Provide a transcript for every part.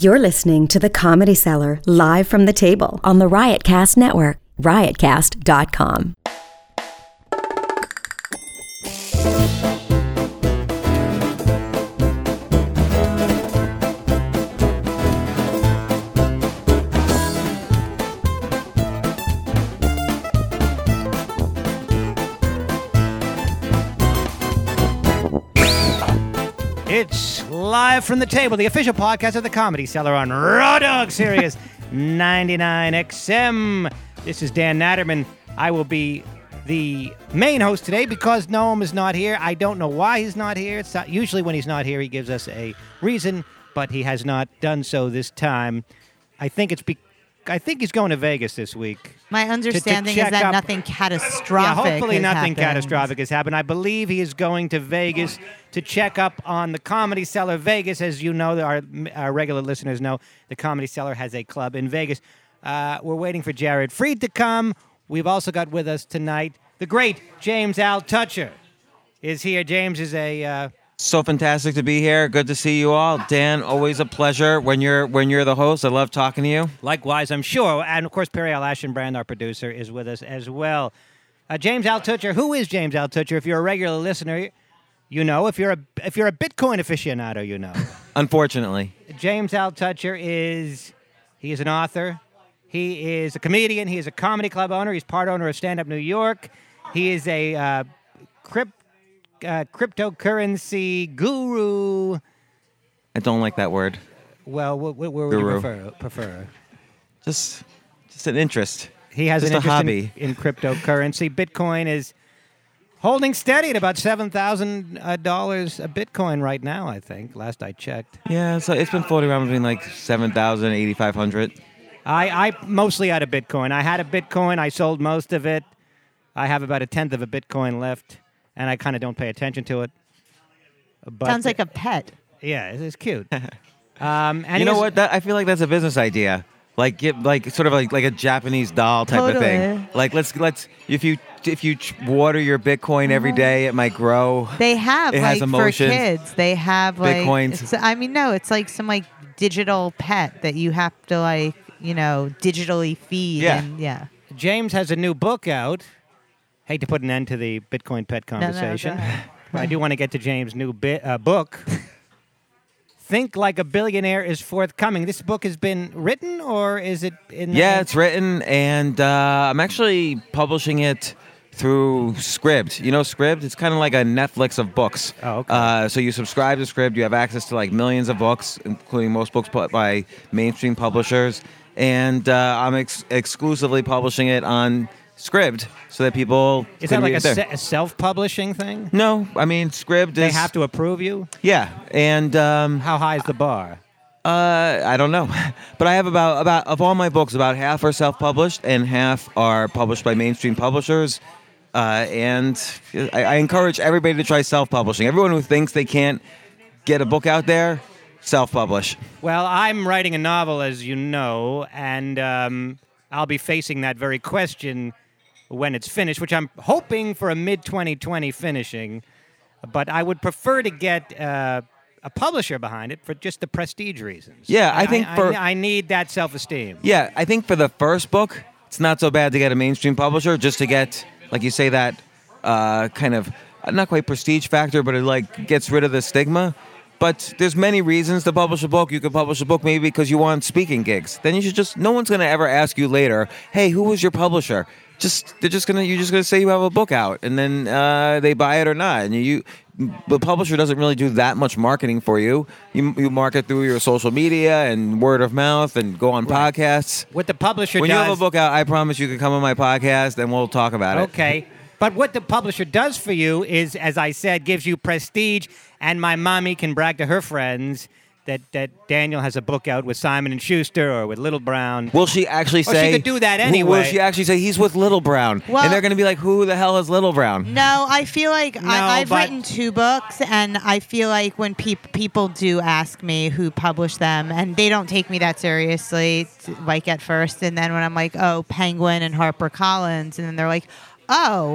You're listening to The Comedy Cellar, live from the table on the Riotcast Network, riotcast.com. It's Live from the Table, the official podcast of the Comedy Cellar on Raw Dog Sirius 99 XM. This is Dan Natterman. I will be the main host today because Noam is not here. I don't know why he's not here. It's not, usually when he's not here, he gives us a reason, but he has not done so this time. I think he's going to Vegas this week. My understanding is that nothing catastrophic hopefully nothing happened. catastrophic has happened. I believe he is going to Vegas to check up on the Comedy Cellar Vegas. As you know, our regular listeners know, the Comedy Cellar has a club in Vegas. We're waiting for Jared Freed to come. We've also got with us tonight the great James Altucher is here. James is a... So fantastic to be here. Good to see you all. Dan, always a pleasure when you're the host. I love talking to you. Likewise, I'm sure. And, of course, Periel Ashenbrand, our producer, is with us as well. James Altucher. Who is James Altucher? If you're a regular listener, you know. If you're a Bitcoin aficionado, you know. Unfortunately. James Altucher is an author. He is a comedian. He is a comedy club owner. He's part owner of Stand Up New York. He is a cryptocurrency guru. I don't like that word. Well, what would you prefer? Just an interest. He has just an interest a hobby. in cryptocurrency. Bitcoin is holding steady at about $7,000 a Bitcoin right now, I think, last I checked. Yeah, so it's been floating around between like 7,000 and 8,500. I mostly had a Bitcoin. I had a Bitcoin. I sold most of it. I have about a tenth of a Bitcoin left. And I kind of don't pay attention to it. But sounds like a pet. Yeah, it's cute. And you know what? I feel like that's a business idea. Like sort of like a Japanese doll type of thing. Like let's if you water your Bitcoin every day, it might grow. They have it has emotion. For kids. They have like Bitcoins. It's like some like digital pet that you have to digitally feed. Yeah. And, yeah. James has a new book out. Hate to put an end to the Bitcoin pet conversation. No, I do want to get to James' new book. Think Like a Billionaire is forthcoming. This book has been written, or is it in? Yeah, it's written, and I'm actually publishing it through Scribd. You know Scribd? It's kind of like a Netflix of books. Oh, okay. So you subscribe to Scribd, you have access to like millions of books, including most books put by mainstream publishers, and I'm exclusively publishing it on Scribd so that people is that like a self-publishing thing? No, I mean Scribd is... They have to approve you? Yeah, and... how high is the bar? I don't know, but I have about of all my books, about half are self-published and half are published by mainstream publishers, and I encourage everybody to try self-publishing. Everyone who thinks they can't get a book out there, self-publish. Well, I'm writing a novel, as you know, and I'll be facing that very question when it's finished, which I'm hoping for a mid-2020 finishing. But I would prefer to get a publisher behind it for just the prestige reasons. Yeah, I think I need that self-esteem. Yeah, I think for the first book, it's not so bad to get a mainstream publisher just to get, like you say, that kind of, not quite prestige factor, but it like gets rid of the stigma. But there's many reasons to publish a book. You could publish a book maybe because you want speaking gigs. Then you should no one's going to ever ask you later, hey, who was your publisher? You're just gonna say you have a book out, and then they buy it or not. And the publisher doesn't really do that much marketing for you. You market through your social media and word of mouth and go on podcasts. What the publisher when does... you have a book out, I promise you can come on my podcast and we'll talk about it. Okay. But what the publisher does for you is, as I said, gives you prestige, and my mommy can brag to her friends that Daniel has a book out with Simon & Schuster or with Little Brown. Will she actually say... Or she could do that anyway. Will she actually say, he's with Little Brown? Well, and they're going to be like, who the hell is Little Brown? No, I feel like I've written 2 books, and I feel like when people do ask me who published them, and they don't take me that seriously, like at first, and then when I'm like, oh, Penguin and HarperCollins, and then they're like, oh...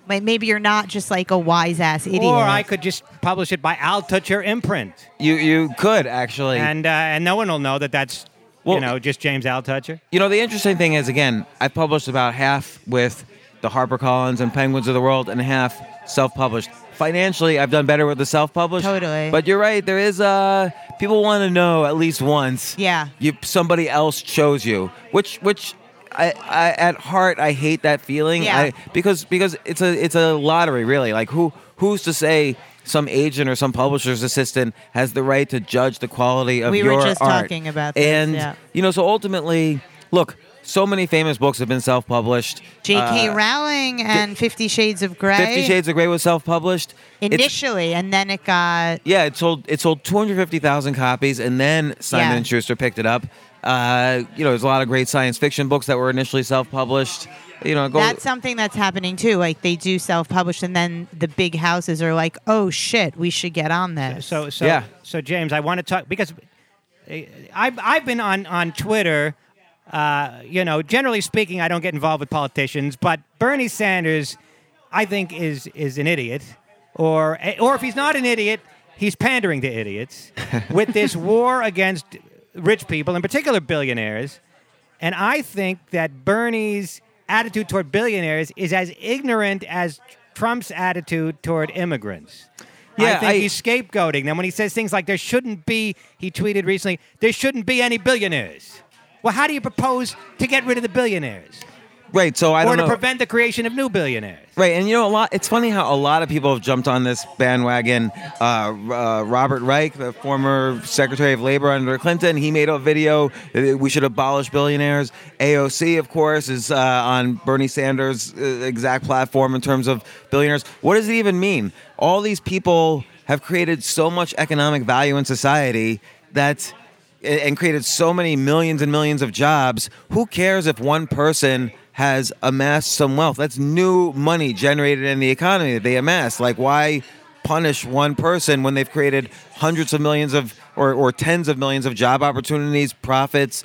maybe you're not just like a wise ass idiot. Or I could just publish it by Altucher imprint. You could actually. And no one will know that that's, just James Altucher. The interesting thing is, again, I published about half with the HarperCollins and Penguins of the world and half self-published. Financially, I've done better with the self-published. Totally. But you're right. There is people want to know at least once. Yeah. Somebody else chose you, which I at heart I hate that feeling. Yeah. Because it's a lottery, really. Like who's to say some agent or some publisher's assistant has the right to judge the quality of your art? We were just talking about this. And so ultimately, look. So many famous books have been self-published. J.K. Rowling and 50 Shades of Grey. 50 Shades of Grey was self-published. Initially, and then it got... Yeah, it sold 250,000 copies, and then Simon & Schuster picked it up. There's a lot of great science fiction books that were initially self-published. That's something that's happening, too. Like, they do self-publish, and then the big houses are like, oh, shit, we should get on this. So James, I want to talk... Because I've been on Twitter... generally speaking, I don't get involved with politicians, but Bernie Sanders, I think, is an idiot, or if he's not an idiot, he's pandering to idiots with this war against rich people, in particular billionaires. And I think that Bernie's attitude toward billionaires is as ignorant as Trump's attitude toward immigrants. Yeah, I think he's scapegoating them when he says things like there shouldn't be, he tweeted recently, there shouldn't be any billionaires. Well, how do you propose to get rid of the billionaires? Right, so I don't know. Or to prevent the creation of new billionaires. Right, and it's funny how a lot of people have jumped on this bandwagon. Robert Reich, the former Secretary of Labor under Clinton, he made a video that we should abolish billionaires. AOC, of course, is on Bernie Sanders' exact platform in terms of billionaires. What does it even mean? All these people have created so much economic value in society and created so many millions and millions of jobs. Who cares if one person has amassed some wealth? That's new money generated in the economy that they amassed. Like, why punish one person when they've created hundreds of millions of or tens of millions of job opportunities, profits?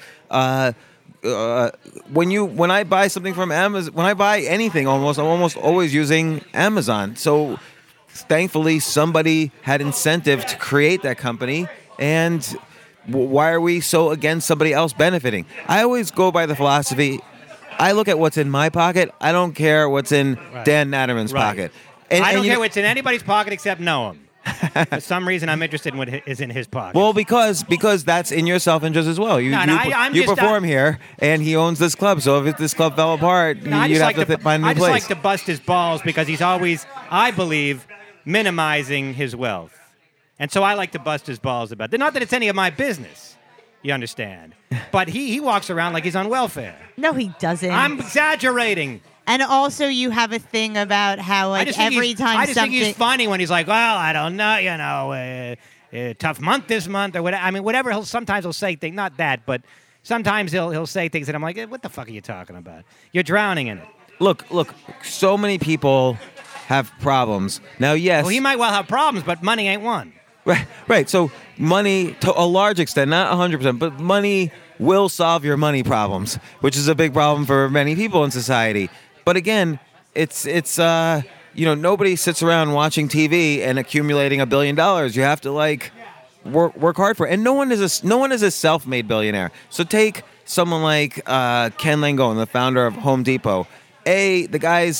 When I buy something from Amazon, when I buy anything, I'm almost always using Amazon. So thankfully, somebody had incentive to create that company, and why are we so against somebody else benefiting? I always go by the philosophy, I look at what's in my pocket. I don't care what's in Dan Natterman's pocket. I don't care what's in anybody's pocket except Noam. For some reason, I'm interested in what is in his pocket. Well, because that's in your self-interest as well. You perform here, and he owns this club. So if this club fell apart, you'd have to find a new place. I just like to bust his balls because he's always, I believe, minimizing his wealth. And so I like to bust his balls about it. Not that it's any of my business, you understand. But he walks around like he's on welfare. No, he doesn't. I'm exaggerating. And also you have a thing about how, like, every time I just think he's funny when he's like, well, I don't know, tough month this month, or whatever. I mean, whatever. Sometimes he'll say things, not that, but sometimes he'll say things that I'm like, what the fuck are you talking about? You're drowning in it. Look, so many people have problems. Now, yes. Well, he might well have problems, but money ain't one. Right. So money, to a large extent, not 100%, but money will solve your money problems, which is a big problem for many people in society. But again, it's nobody sits around watching TV and accumulating $1 billion. You have to work hard for it. And no one is a self-made billionaire. So take someone like Ken Langone, the founder of Home Depot. The guy's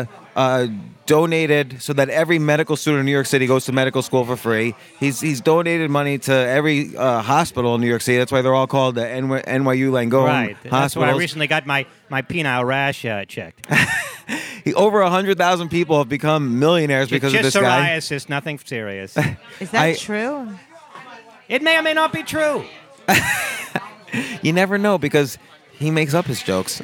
donated so that every medical student in New York City goes to medical school for free. He's donated money to every hospital in New York City. That's why they're all called the NYU Langone hospitals. That's why I recently got my penile rash checked. Over 100,000 people have become millionaires because of this guy. Just psoriasis, nothing serious. Is that true? It may or may not be true. You never know because he makes up his jokes.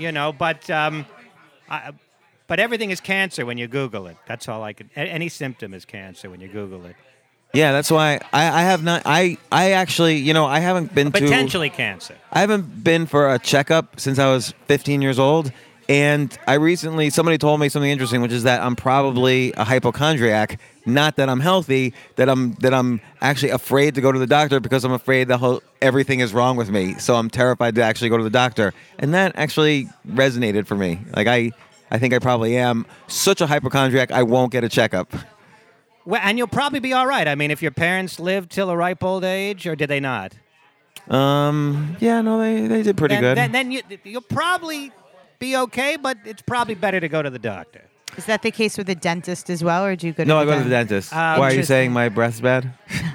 But everything is cancer when you Google it. That's all I can. Any symptom is cancer when you Google it. Yeah, that's why I have not. I actually, I haven't been potentially cancer. I haven't been for a checkup since I was 15 years old, and somebody told me something interesting, which is that I'm probably a hypochondriac. Not that I'm healthy, that I'm actually afraid to go to the doctor because I'm afraid everything is wrong with me. So I'm terrified to actually go to the doctor, and that actually resonated for me. Like I I think I probably am such a hypochondriac I won't get a checkup. Well, and you'll probably be all right. I mean, if your parents lived till a ripe old age, or did they not? Yeah, no, they did pretty good. Then you'll probably be okay, but it's probably better to go to the doctor. Is that the case with the dentist as well, or do you go to No, the I go to the dentist. Why are you saying my breath's bad?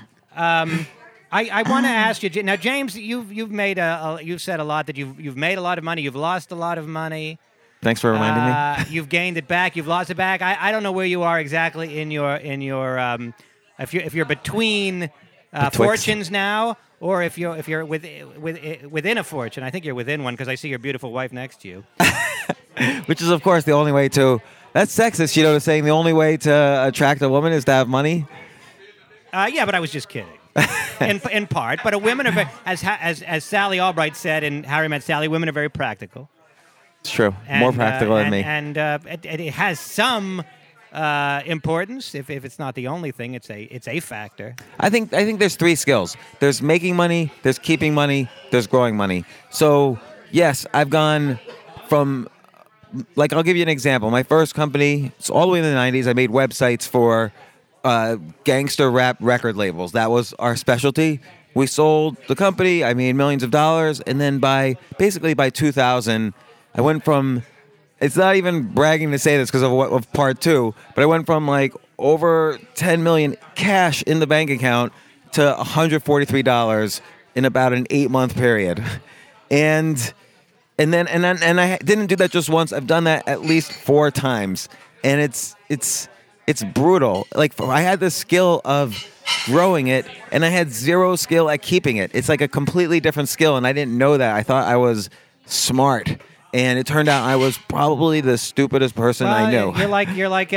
I want to ask you now, James. You've made you've said a lot that you've made a lot of money. You've lost a lot of money. Thanks for reminding me. You've gained it back. You've lost it back. I don't know where you are exactly in your if you're between fortunes now, or if you're within a fortune. I think you're within one because I see your beautiful wife next to you. Which is, of course, the only way to. That's sexist, to saying the only way to attract a woman is to have money. Yeah, but I was just kidding. in part, but women are as Sally Albright said in Harry Met Sally, women are very practical. It's true. More practical than me. And it has some importance. If it's not the only thing, it's a factor. I think there's three skills. There's making money, there's keeping money, there's growing money. So, yes, I've gone from, like, I'll give you an example. My first company, it's all the way in the 90s, I made websites for gangster rap record labels. That was our specialty. We sold the company, I made millions of dollars, and then by 2000, I went from, it's not even bragging to say this because of part two, but I went from like over 10 million cash in the bank account to $143 in about an 8-month period. And I didn't do that just once. I've done that at least 4 times. And it's brutal. Like, I had the skill of growing it, and I had zero skill at keeping it. It's like a completely different skill, and I didn't know that. I thought I was smart. And it turned out I was probably the stupidest person I knew. You're like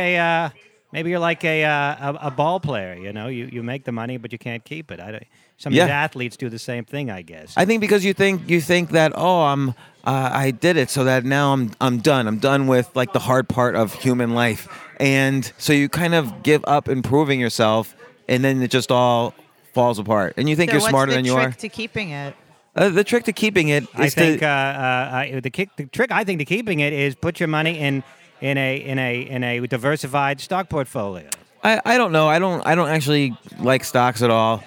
a ball player. You make the money, but you can't keep it. Some of these athletes do the same thing, I guess. I think because you think that I did it, so that now I'm done. I'm done with like the hard part of human life, and so you kind of give up improving yourself, and then it just all falls apart. And you think you're smarter than you are. What's the trick to keeping it? The trick to keeping it is the trick I think to keeping it is put your money in a diversified stock portfolio. I don't know. I don't actually like stocks at all,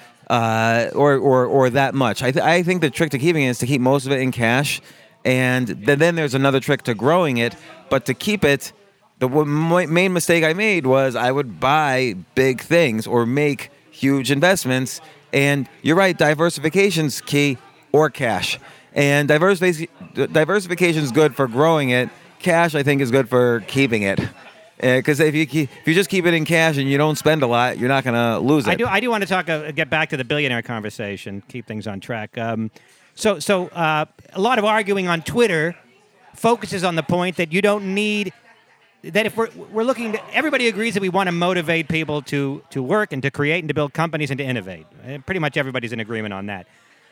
or that much. I think the trick to keeping it is to keep most of it in cash, and then there's another trick to growing it. But to keep it, the main mistake I made was I would buy big things or make huge investments. And you're right, diversification's key. Or cash. And diversification is good for growing it. Cash, I think, is good for keeping it. Because if you just keep it in cash and you don't spend a lot, you're not going to lose it. I do want to get back to the billionaire conversation, keep things on track. So a lot of arguing on Twitter focuses on the point that you don't need, that if we're looking to, everybody agrees that we want to motivate people to work and to create and to build companies and to innovate. Pretty much everybody's in agreement on that.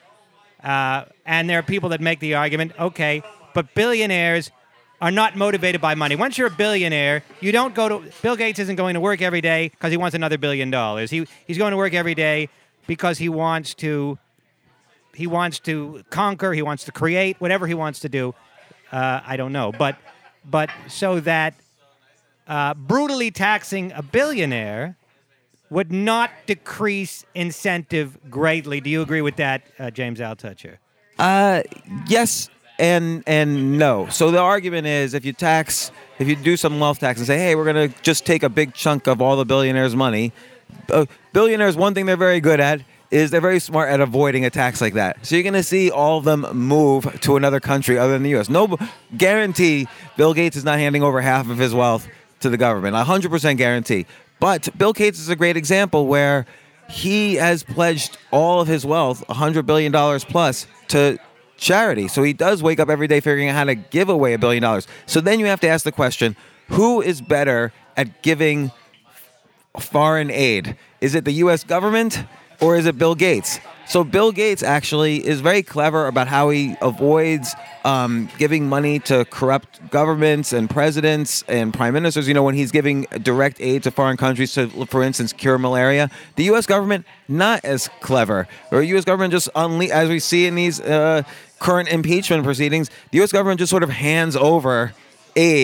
And there are people that make the argument, okay, but billionaires are not motivated by money. Once you're a billionaire, you don't go to... Bill Gates isn't going to work every day because he wants another $1 billion. He's going to work every day because he wants to conquer, he wants to create, whatever he wants to do. I don't know. But so that brutally taxing a billionaire would not decrease incentive greatly. Do you agree with that, James Altucher? Yes and no. So the argument is if you do some wealth tax and say, hey, we're going to just take a big chunk of all the billionaires' money. Billionaires, one thing they're very good at is they're very smart at avoiding a tax like that. So you're going to see all of them move to another country other than the U.S. No guarantee Bill Gates is not handing over half of his wealth to the government. 100% guarantee. But Bill Gates is a great example where he has pledged all of his wealth, $100 billion plus, to charity. So he does wake up every day figuring out how to give away $1 billion. So then you have to ask the question, who is better at giving foreign aid? Is it the U.S. government or is it Bill Gates? So Bill Gates actually is very clever about how he avoids giving money to corrupt governments and presidents and prime ministers. You know, when he's giving direct aid to foreign countries to, for instance, cure malaria. The U.S. government, not as clever. Or U.S. government just, as we see in these current impeachment proceedings, the U.S. government just sort of hands over aid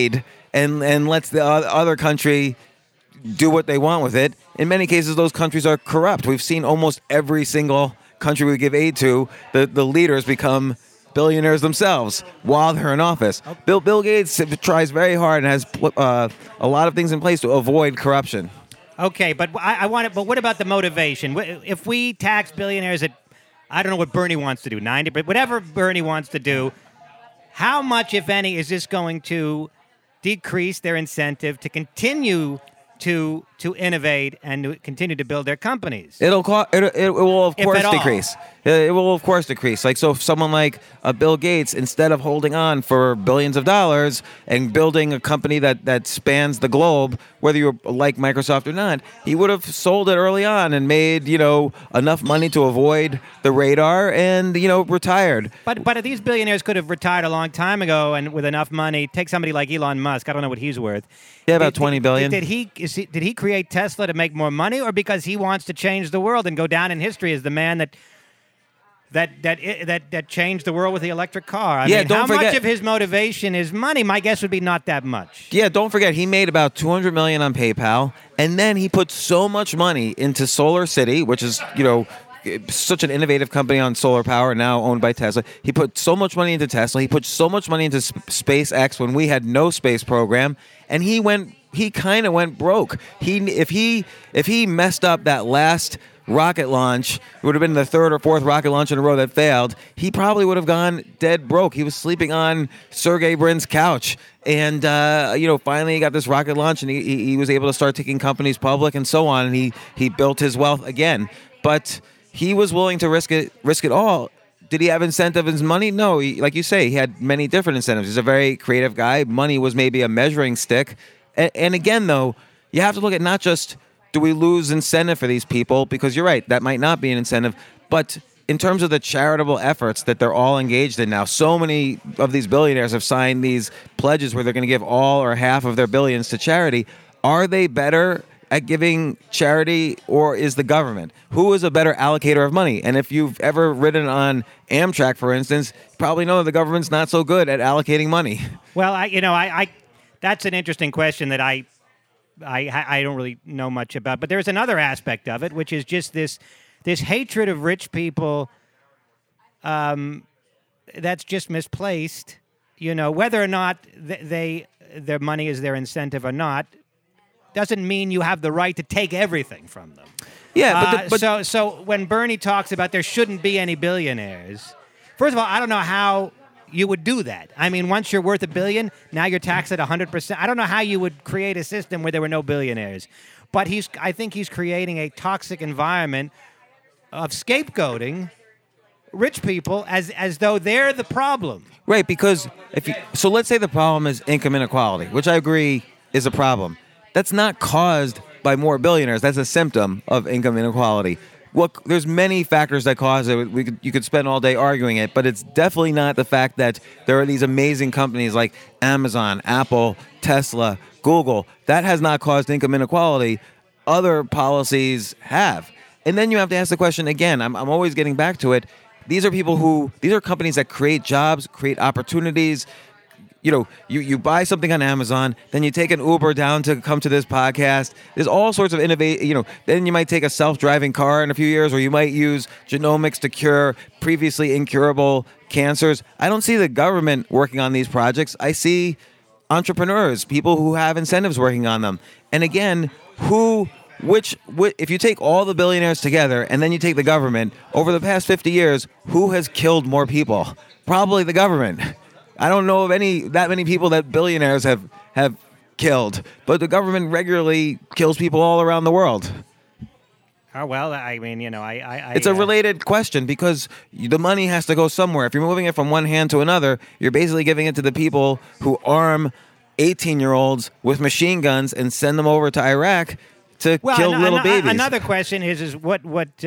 and lets the other country do what they want with it. In many cases, those countries are corrupt. We've seen almost every single country we give aid to, the leaders become billionaires themselves while they're in office. Bill Gates tries very hard and has a lot of things in place to avoid corruption. Okay, but I want it. But what about the motivation? If we tax billionaires at, I don't know what Bernie wants to do, 90, but whatever Bernie wants to do, how much, if any, is this going to decrease their incentive to continue to innovate and to continue to build their companies? It will of course decrease. It will of course decrease. Like, so if someone like Bill Gates, instead of holding on for billions of dollars and building a company that spans the globe, whether you like Microsoft or not, he would have sold it early on and made enough money to avoid the radar and retired. But these billionaires could have retired a long time ago, and with enough money, take somebody like Elon Musk. I don't know what he's worth. Yeah, about $20 billion. Did he create Tesla to make more money, or because he wants to change the world and go down in history as the man that changed the world with the electric car? I mean, don't forget, much of his motivation is money? My guess would be not that much. Yeah, don't forget, he made about $200 million on PayPal, and then he put so much money into Solar City, which is, such an innovative company on solar power, now owned by Tesla. He put so much money into Tesla. He put so much money into SpaceX when we had no space program, and he kind of went broke. If he messed up that last rocket launch, it would have been the third or fourth rocket launch in a row that failed. He probably would have gone dead broke. He was sleeping on Sergey Brin's couch, and finally he got this rocket launch, and he was able to start taking companies public and so on. And he built his wealth again, but he was willing to risk it all. Did he have incentive in his money? No. Like you say, he had many different incentives. He's a very creative guy. Money was maybe a measuring stick. And again, though, you have to look at not just, do we lose incentive for these people? Because you're right, that might not be an incentive. But in terms of the charitable efforts that they're all engaged in now, so many of these billionaires have signed these pledges where they're going to give all or half of their billions to charity. Are they better at giving charity, or is the government? Who is a better allocator of money? And if you've ever ridden on Amtrak, for instance, you probably know that the government's not so good at allocating money. Well, I that's an interesting question that I don't really know much about. But there's another aspect of it, which is just this hatred of rich people that's just misplaced. Whether or not their money is their incentive or not, doesn't mean you have the right to take everything from them. Yeah, so when Bernie talks about there shouldn't be any billionaires, first of all, I don't know how you would do that. I mean, once you're worth $1 billion, now you're taxed at 100%. I don't know how you would create a system where there were no billionaires. But I think he's creating a toxic environment of scapegoating rich people as though they're the problem. Right, because so let's say the problem is income inequality, which I agree is a problem. That's not caused by more billionaires. That's a symptom of income inequality. There's many factors that cause it. You could spend all day arguing it, but it's definitely not the fact that there are these amazing companies like Amazon, Apple, Tesla, Google. That has not caused income inequality. Other policies have. And then you have to ask the question again. I'm always getting back to it. These are companies that create jobs, create opportunities. You buy something on Amazon, then you take an Uber down to come to this podcast. There's all sorts of then you might take a self-driving car in a few years, or you might use genomics to cure previously incurable cancers. I don't see the government working on these projects. I see entrepreneurs, people who have incentives working on them. And again, if you take all the billionaires together and then you take the government, over the past 50 years, who has killed more people? Probably the government. I don't know of that many people that billionaires have killed, but the government regularly kills people all around the world. Oh, well, I mean, it's a related question because the money has to go somewhere. If you're moving it from one hand to another, you're basically giving it to the people who arm 18-year-olds with machine guns and send them over to Iraq to kill little babies. Another question is what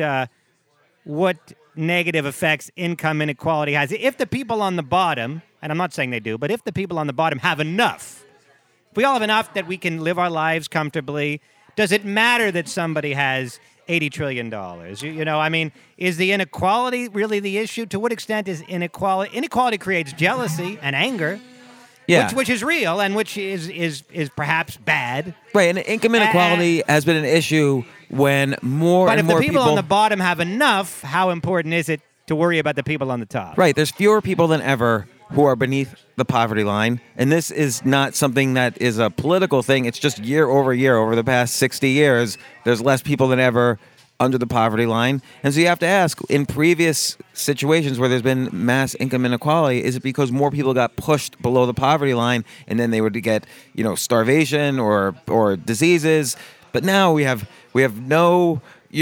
negative effects income inequality has? If the people on the bottom, and I'm not saying they do, but if the people on the bottom have enough, if we all have enough that we can live our lives comfortably, does it matter that somebody has $80 trillion? I mean, is the inequality really the issue? To what extent is inequality? Inequality creates jealousy and anger. Yeah. which is real and which is perhaps bad. Right, and income inequality has been an issue when more But and if more the people on the bottom have enough, how important is it to worry about the people on the top? Right, there's fewer people than ever who are beneath the poverty line, and this is not something that is a political thing. It's just year over year, over the past 60 years, there's less people than ever under the poverty line. And so you have to ask, in previous situations where there's been mass income inequality, is it because more people got pushed below the poverty line and then they would get, starvation or diseases? But now we have no,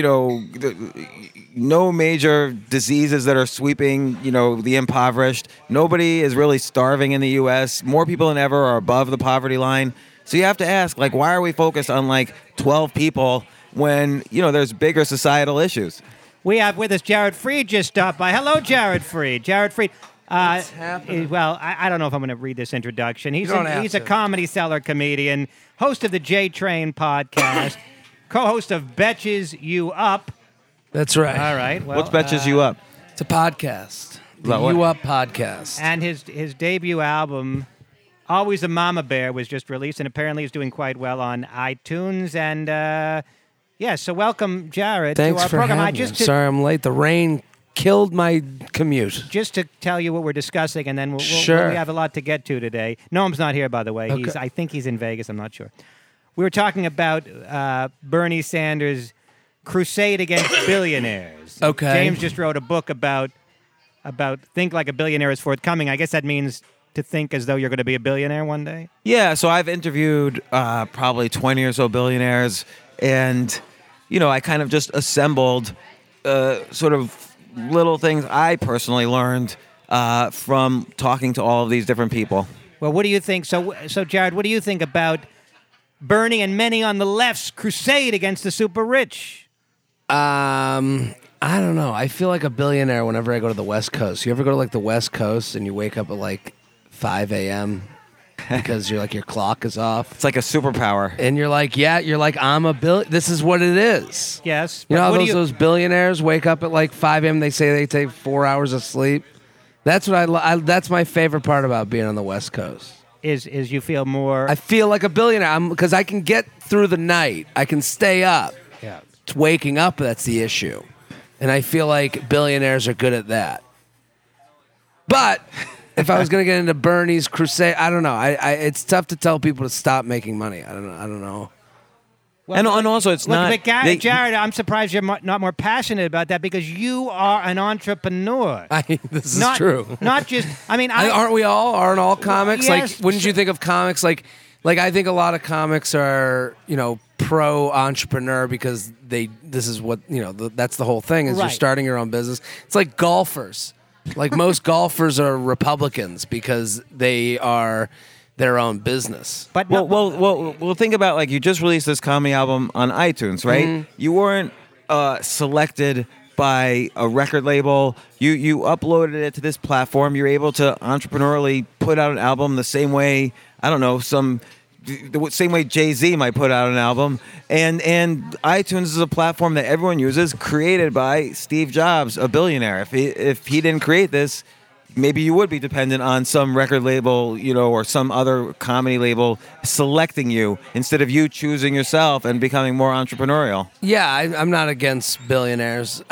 no major diseases that are sweeping, the impoverished. Nobody is really starving in the U.S. More people than ever are above the poverty line. So you have to ask, why are we focused on 12 people when, there's bigger societal issues? We have with us Jared Freed just stopped by. Hello, Jared Freed. Jared Freed. What's happening? Well, I don't know if I'm going to read this introduction. He's don't a have to. Comedy Cellar comedian, host of the J Train podcast, co-host of Betches You Up. That's right. All right. Well, What's Betches You Up? It's a podcast. The About what? You Up podcast. And his debut album, Always a Mama Bear, was just released, and apparently he's doing quite well on iTunes. And so welcome, Jared, Thanks to our for program. having me. Sorry I'm late. The rain killed my commute. Just to tell you what we're discussing, and then we'll Sure. we have a lot to get to today. Noam's not here, by the way. Okay. I think he's in Vegas. I'm not sure. We were talking about Bernie Sanders' crusade against billionaires. Okay. James just wrote a book about think like a billionaire is forthcoming. I guess that means to think as though you're going to be a billionaire one day. Yeah, so I've interviewed probably 20 or so billionaires, and, I kind of just assembled sort of little things I personally learned from talking to all of these different people. Well, what do you think? So Jared, what do you think about Bernie and many on the left's crusade against the super rich? I don't know. I feel like a billionaire whenever I go to the West Coast. You ever go to the West Coast and you wake up at 5 a.m. because your clock is off? It's like a superpower. And you're I'm a this is what it is. Yes. You know but how what do those billionaires wake up at 5 a.m. They say they take 4 hours of sleep. That's what that's my favorite part about being on the West Coast. Is you feel more? I feel like a billionaire because I can get through the night. I can stay up. Yeah. It's waking up that's the issue. And I feel like billionaires are good at that. But if I was going to get into Bernie's crusade, I don't know. It's tough to tell people to stop making money. I don't know. Well, And also, it's look, not... but Jared, I'm surprised you're not more passionate about that because you are an entrepreneur. This is true. Not just. I mean, Aren't we all? Aren't all comics? Yes. Wouldn't you think of comics like I think a lot of comics are, pro entrepreneur because this is what, that's the whole thing is Right. you're starting your own business. It's like golfers. Most golfers are Republicans because they are their own business. But Well, think about you just released this comedy album on iTunes, right? Mm-hmm. You weren't selected by a record label. You uploaded it to this platform. You're able to entrepreneurially put out an album the same way, I don't know, the same way Jay-Z might put out an album. And iTunes is a platform that everyone uses, created by Steve Jobs, a billionaire. If he didn't create this, maybe you would be dependent on some record label, or some other comedy label selecting you instead of you choosing yourself and becoming more entrepreneurial. Yeah, I'm not against billionaires.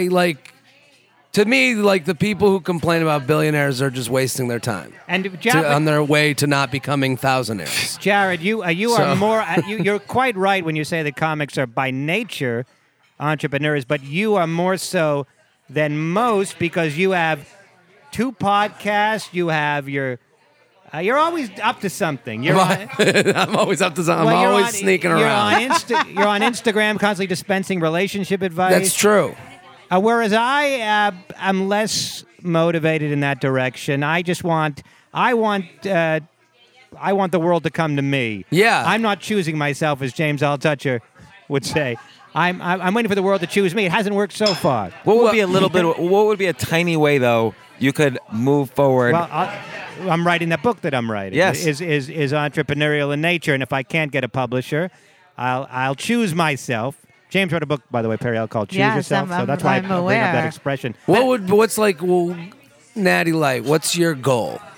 To me, the people who complain about billionaires are just wasting their time and Jared, on their way to not becoming thousandaires. Jared, you are more. You're quite right when you say that comics are by nature entrepreneurs, but you are more so than most because you have 2 podcasts. You have your. You're always up to something. I'm always up to something. I'm always sneaking around. You're on Instagram, constantly dispensing relationship advice. That's true. Whereas I am less motivated in that direction. I want the world to come to me. Yeah. I'm not choosing myself, as James Altucher would say. I'm waiting for the world to choose me. It hasn't worked so far. What would be a tiny way though you could move forward? Well, I'm writing that book that I'm writing. Yes. is entrepreneurial in nature, and if I can't get a publisher, I'll choose myself. James wrote a book, by the way, Periel, called "Choose Yes, Yourself." I'm So that's why I aware. bring up that expression. What's Natty Light? What's your goal?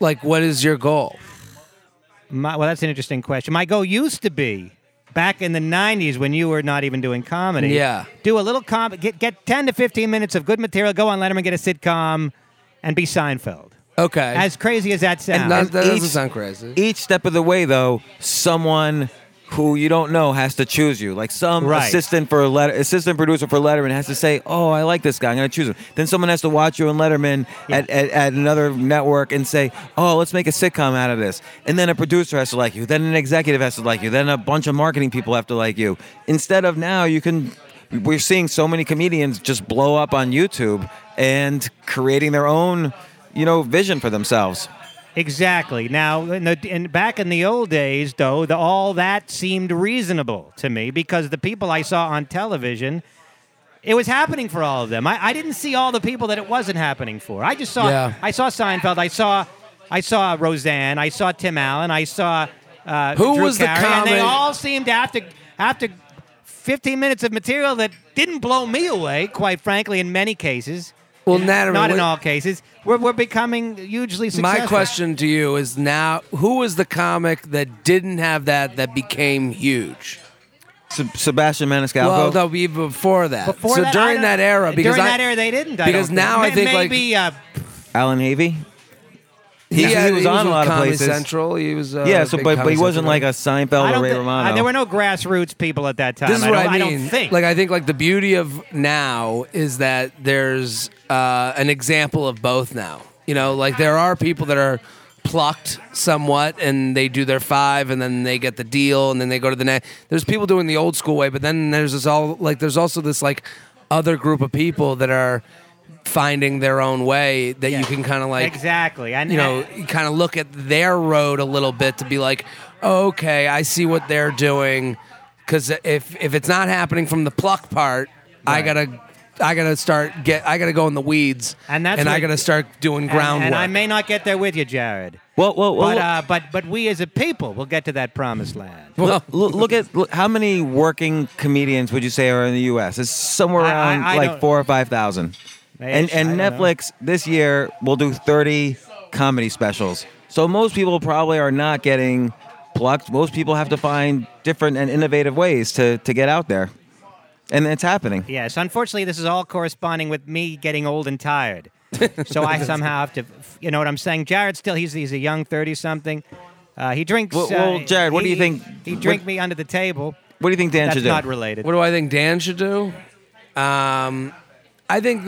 Like, what is your goal? Well, that's an interesting question. My goal used to be, back in the 90s when you were not even doing comedy, Yeah. do a little get 10 to 15 minutes of good material, go on Letterman, get a sitcom, and be Seinfeld. Okay. As crazy as that sounds. that doesn't each- sound crazy. Each step of the way, though, someone who you don't know has to choose you. Like some Right. assistant producer for Letterman has to say, "Oh, I like this guy. I'm going to choose him." Then someone has to watch you on Letterman at another network and say, "Oh, let's make a sitcom out of this." And then a producer has to like you. Then an executive has to like you. Then a bunch of marketing people have to like you. Instead of now, we're seeing so many comedians just blow up on YouTube and creating their own, vision for themselves. Exactly. Now, back in the old days, though, all that seemed reasonable to me because the people I saw on television, it was happening for all of them. I didn't see all the people that it wasn't happening for. I just saw. Yeah. I saw Seinfeld. I saw Roseanne. I saw Tim Allen. I saw Who Drew was the Carey, and they comic- all seemed after 15 minutes of material that didn't blow me away. Quite frankly, in many cases. Well, Natterman, Not in what- all cases. We're becoming hugely successful. My question to you is now, who was the comic that didn't have that became huge? Sebastian Maniscalco. Well, no, even before that. Before so that, during that era, because during that era they didn't. I because don't now think. I think maybe Alan Havey. he was on a with lot of Comedy places. Central. He was Yeah, big but Comedy he wasn't Central like guy. a Seinfeld I or don't Ray thi- Romano. there were no grassroots people at that time. This is what I mean. I don't think. Like I think the beauty of now is that there's an example of both now. Like there are people that are plucked somewhat and they do their 5 and then they get the deal and then they go to the next. There's people doing the old school way, but then there's there's also this like other group of people that are finding their own way that you can kind of like exactly, and you kind of look at their road a little bit to be like, oh, okay, I see what they're doing. Because if it's not happening from the pluck part, I gotta go in the weeds, And that's I what- gotta start doing groundwork. and I may not get there with you, Jared. Well, But we as a people will get to that promised land. look at how many working comedians would you say are in the U.S.? It's somewhere around I like don't- 4,000 or 5,000. And I don't know. Netflix this year will do 30 comedy specials. So most people probably are not getting plucked. Most people have to find different and innovative ways to get out there. And it's happening. Yes, unfortunately, this is all corresponding with me getting old and tired. So I somehow have to, you know what I'm saying? Jared he's a young 30-something. He drinks. Well, Jared, what do you think- He drink me under the table. What do you think Dan That's should do? not related. What do I think Dan should do? I think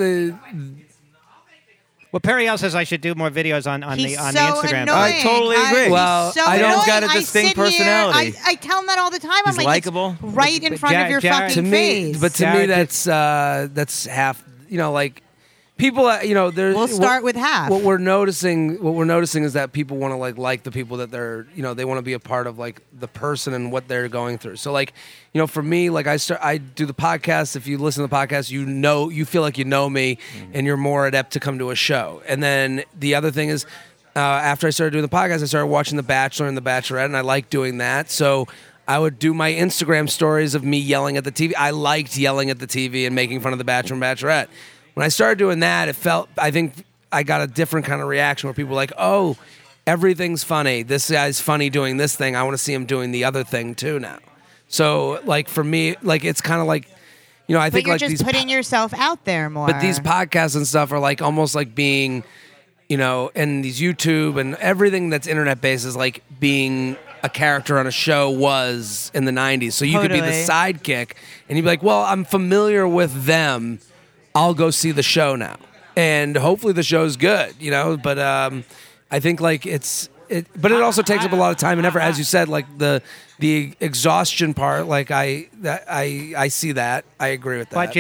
Well, Periel says I should do more videos on the He's on so the Instagram. annoying. I totally agree. He's Well, so I don't- annoying. He's got a I distinct sit here, personality. I tell him that all the time. I'm He's like, likable. it's right in front of your Jared- fucking to me, face. but to Jared, me that's half. Like people, there's. We'll start with half. What we're noticing is that people want to like the people that they're, they want to be a part of like the person and what they're going through. So like, for me, like I do the podcast. If you listen to the podcast, you feel like you know me, and you're more adept to come to a show. And then the other thing is, after I started doing the podcast, I started watching The Bachelor and The Bachelorette, and I like doing that. So I would do my Instagram stories of me yelling at the TV. I liked yelling at the TV and making fun of The Bachelor and Bachelorette. When I started doing that, I think I got a different kind of reaction where people were like, oh, everything's funny. This guy's funny doing this thing. I want to see him doing the other thing too now. So like for me, like it's kind of like, I but think you're like just these putting yourself out there more. but these podcasts and stuff are like almost like being, and these YouTube and everything that's internet based is like being a character on a show was in the 90s. So you could be the Totally. sidekick and you'd be like, well, I'm familiar with them. I'll go see the show now. And hopefully the show's good, but I think like but it also takes up a lot of time and effort, as you said, like the exhaustion part. Like I see that. I agree with that. But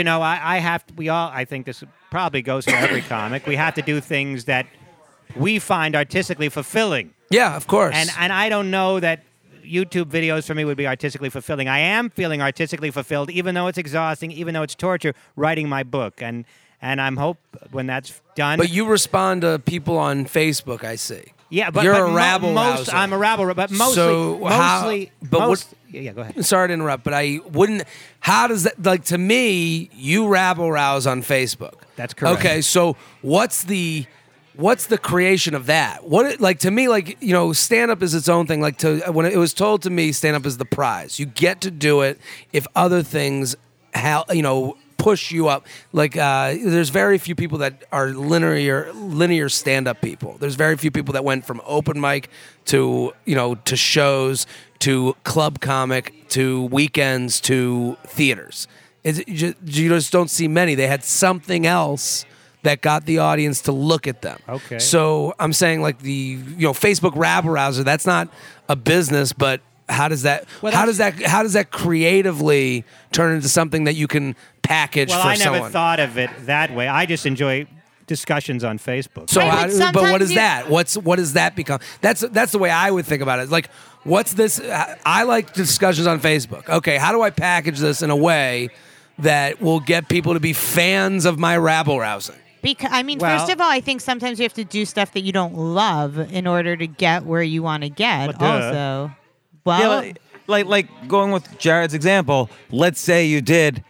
I think this probably goes for every comic. We have to do things that we find artistically fulfilling. yeah, of course. And I don't know that YouTube videos for me would be artistically fulfilling. I am feeling artistically fulfilled, even though it's exhausting, even though it's torture, writing my book. And I'm hope when that's done. But you respond to people on Facebook, I see. yeah, but you're but a rabble most, rouser. I'm a rabble, but mostly, So how- mostly, but what- most, yeah, go ahead. Sorry to interrupt, but I wouldn't. How does that, like, to me, you rabble rouse on Facebook? That's correct. Okay, so what's the what's the creation of that? Like to me, like, you know, stand up is its own thing. Like when it was told to me, stand up is the prize. You get to do it if other things, push you up. Like there's very few people that are linear stand up people. There's very few people that went from open mic to to shows to club comic to weekends to theaters. You just don't see many. They had something else that got the audience to look at them. Okay. So I'm saying like the Facebook rabble rouser, that's not a business, but how does that creatively turn into something that you can package for someone? Well, I never thought of it that way. I just enjoy discussions on Facebook. So but what is sometimes that? What does that become? That's the way I would think about it. Like, what's this? I like discussions on Facebook. Okay, how do I package this in a way that will get people to be fans of my rabble rousing? Because first of all, I think sometimes you have to do stuff that you don't love in order to get where you want to get. Also, like going with Jared's example. Let's say you did.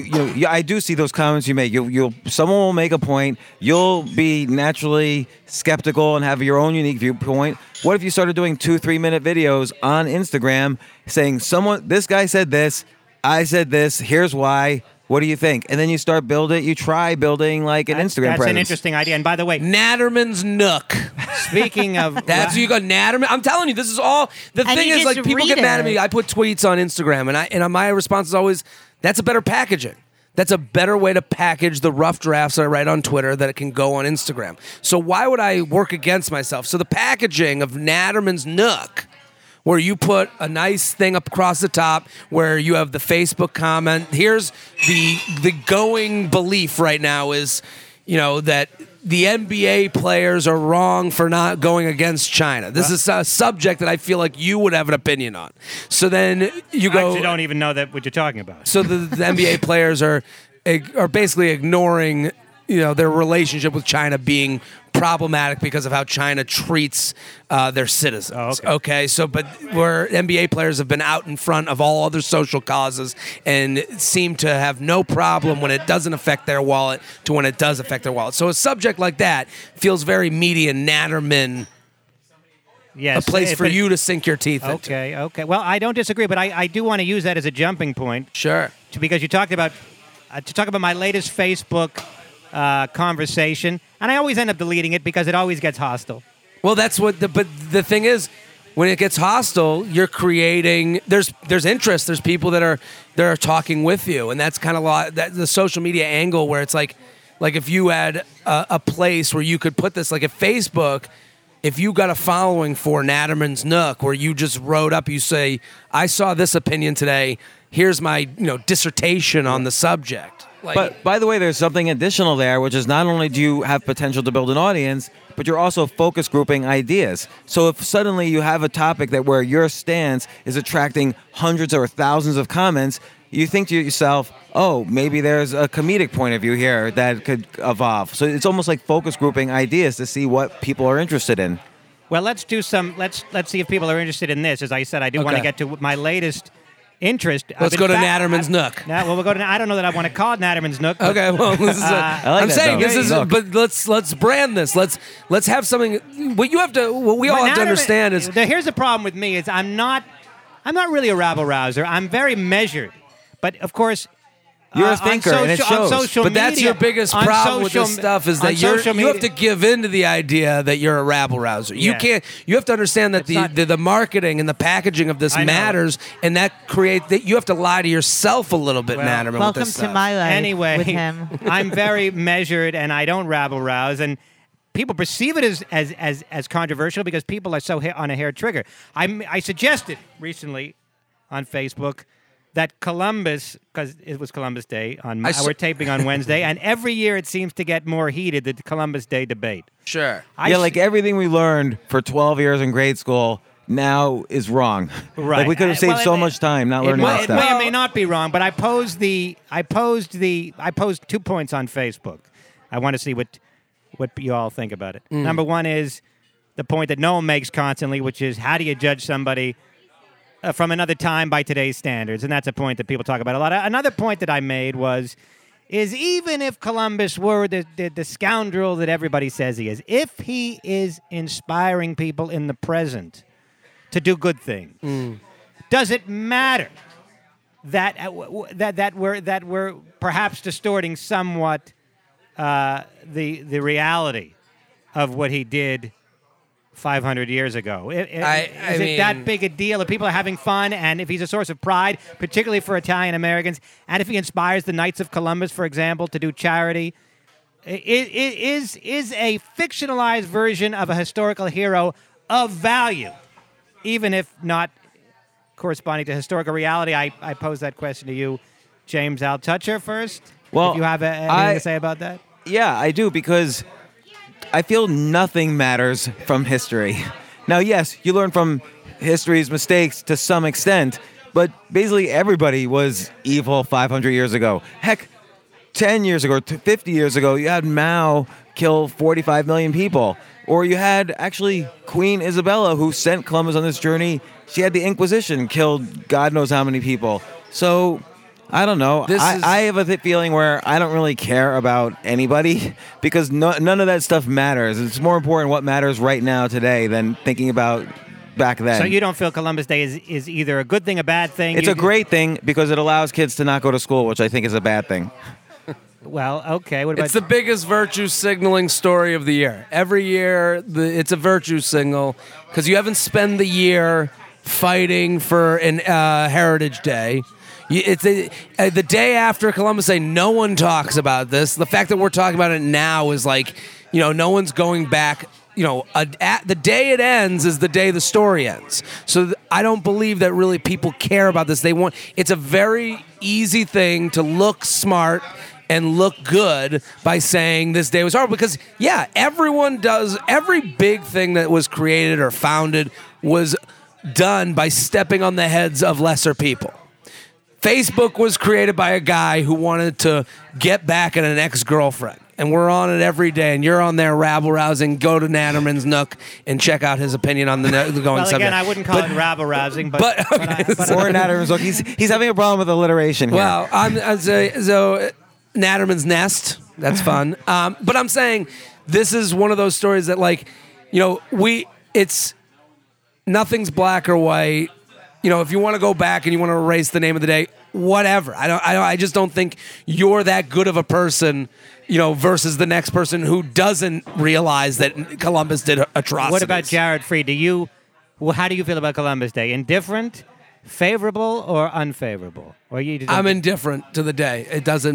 I do see those comments you make. Someone will make a point. You'll be naturally skeptical and have your own unique viewpoint. What if you started doing 2-3 minute videos on Instagram saying this guy said this, I said this, here's why. What do you think? And then you start try building like an Instagram presence. That's an interesting idea. And by the way, Natterman's Nook. Speaking of that's you got Natterman. I'm telling you, this is all. The thing is, like, people get mad at me. I put tweets on Instagram, and my response is always, "That's a better packaging. That's a better way to package the rough drafts that I write on Twitter that it can go on Instagram. So why would I work against myself? So the packaging of Natterman's Nook, where you put a nice thing up across the top, where you have the Facebook comment. Here's the going belief right now is, that the NBA players are wrong for not going against China. This is a subject that I feel like you would have an opinion on. So then you go. I actually don't even know what you're talking about. So the NBA players are basically ignoring, their relationship with China being problematic because of how China treats their citizens. Oh, okay. So, but where NBA players have been out in front of all other social causes and seem to have no problem when it doesn't affect their wallet to when it does affect their wallet. So a subject like that feels very media Natterman. Yes, a place for you to sink your teeth into. Okay. Well, I don't disagree, but I do want to use that as a jumping point. Sure. Because you talked about to talk about my latest Facebook conversation, and I always end up deleting it because it always gets hostile. Well, that's what. But the thing is, when it gets hostile, you're creating. There's interest. There's people that are talking with you, and that's kind of the social media angle where it's like if you had a place where you could put this, like at Facebook. If you got a following for Natterman's Nook, where you just wrote up, you say, "I saw this opinion today. Here's my dissertation on the subject." But by the way, there's something additional there, which is not only do you have potential to build an audience, but you're also focus grouping ideas. So if suddenly you have a topic where your stance is attracting hundreds or thousands of comments, you think to yourself, oh, maybe there's a comedic point of view here that could evolve. So it's almost like focus grouping ideas to see what people are interested in. Well, let's see if people are interested in this. As I said, I do want to get to my latest interest. Let's go to Natterman's Nook. We'll go to. I don't know that I want to call it Natterman's Nook. Okay, well, this is I'm saying this is. But let's brand this. Let's have something. What you have to. What we all have to understand is. Here's the problem with me is I'm not really a rabble rouser. I'm very measured, but of course. You're a thinker, and it shows. But that's your biggest problem with this stuff is that you have to give in to the idea that you're a rabble rouser. You can't. You have to understand that the marketing and the packaging of this matters, and that creates that you have to lie to yourself a little bit, Natterman. Welcome with this to stuff. my life. Anyway, with him. I'm very measured, and I don't rabble rouse, and people perceive it as controversial because people are so on a hair trigger. I suggested recently on Facebook that Columbus, because it was Columbus Day, we're taping on Wednesday, and every year it seems to get more heated, the Columbus Day debate. Sure. Like everything we learned for 12 years in grade school now is wrong. Right. Like we could have saved so much time not learning that stuff. It may or may not be wrong, but I posed 2 points on Facebook. I want to see what you all think about it. Number one is the point that no one makes constantly, which is how do you judge somebody from another time by today's standards? And that's a point that people talk about a lot. Another point that I made is even if Columbus were the scoundrel that everybody says he is, if he is inspiring people in the present to do good things, does it matter that we're perhaps distorting somewhat the reality of what he did 500 years ago? Is it that big a deal if people are having fun, and if he's a source of pride, particularly for Italian Americans, and if he inspires the Knights of Columbus, for example, to do charity? Is a fictionalized version of a historical hero of value, even if not corresponding to historical reality? I pose that question to you, James Altucher, first. Well, if you have anything to say about that? Yeah, I do, because I feel nothing matters from history. Now, yes, you learn from history's mistakes to some extent, but basically everybody was evil 500 years ago. Heck, 10 years ago, 50 years ago, you had Mao kill 45 million people. Or you had, actually, Queen Isabella, who sent Columbus on this journey. She had the Inquisition, killed God knows how many people. So I don't know. I have a feeling where I don't really care about anybody, because none of that stuff matters. It's more important what matters right now today than thinking about back then. So you don't feel Columbus Day is either a good thing, a bad thing? It's a great thing because it allows kids to not go to school, which I think is a bad thing. Well, okay. What about? It's the biggest virtue signaling story of the year. Every year, it's a virtue signal because you haven't spent the year fighting for an Heritage Day. It's the day after Columbus Day. No one talks about this. The fact that we're talking about it now is like, no one's going back. The day it ends is the day the story ends. So I don't believe that really people care about this. It's a very easy thing to look smart and look good by saying this day was horrible, because everyone does. Every big thing that was created or founded was done by stepping on the heads of lesser people. Facebook was created by a guy who wanted to get back at an ex-girlfriend. And we're on it every day, and you're on there rabble-rousing. Go to Natterman's Nook and check out his opinion on the going well, subject. Again, I wouldn't call it rabble-rousing, but or Natterman's Nook. He's having a problem with alliteration here. Well, so Natterman's Nest. That's fun. But I'm saying this is one of those stories that, it's nothing's black or white. If you want to go back and you want to erase the name of the day, whatever. I just don't think you're that good of a person, versus the next person who doesn't realize that Columbus did atrocities. What about Jared Freed? How do you feel about Columbus Day? Indifferent, favorable, or unfavorable? Or I'm indifferent to the day.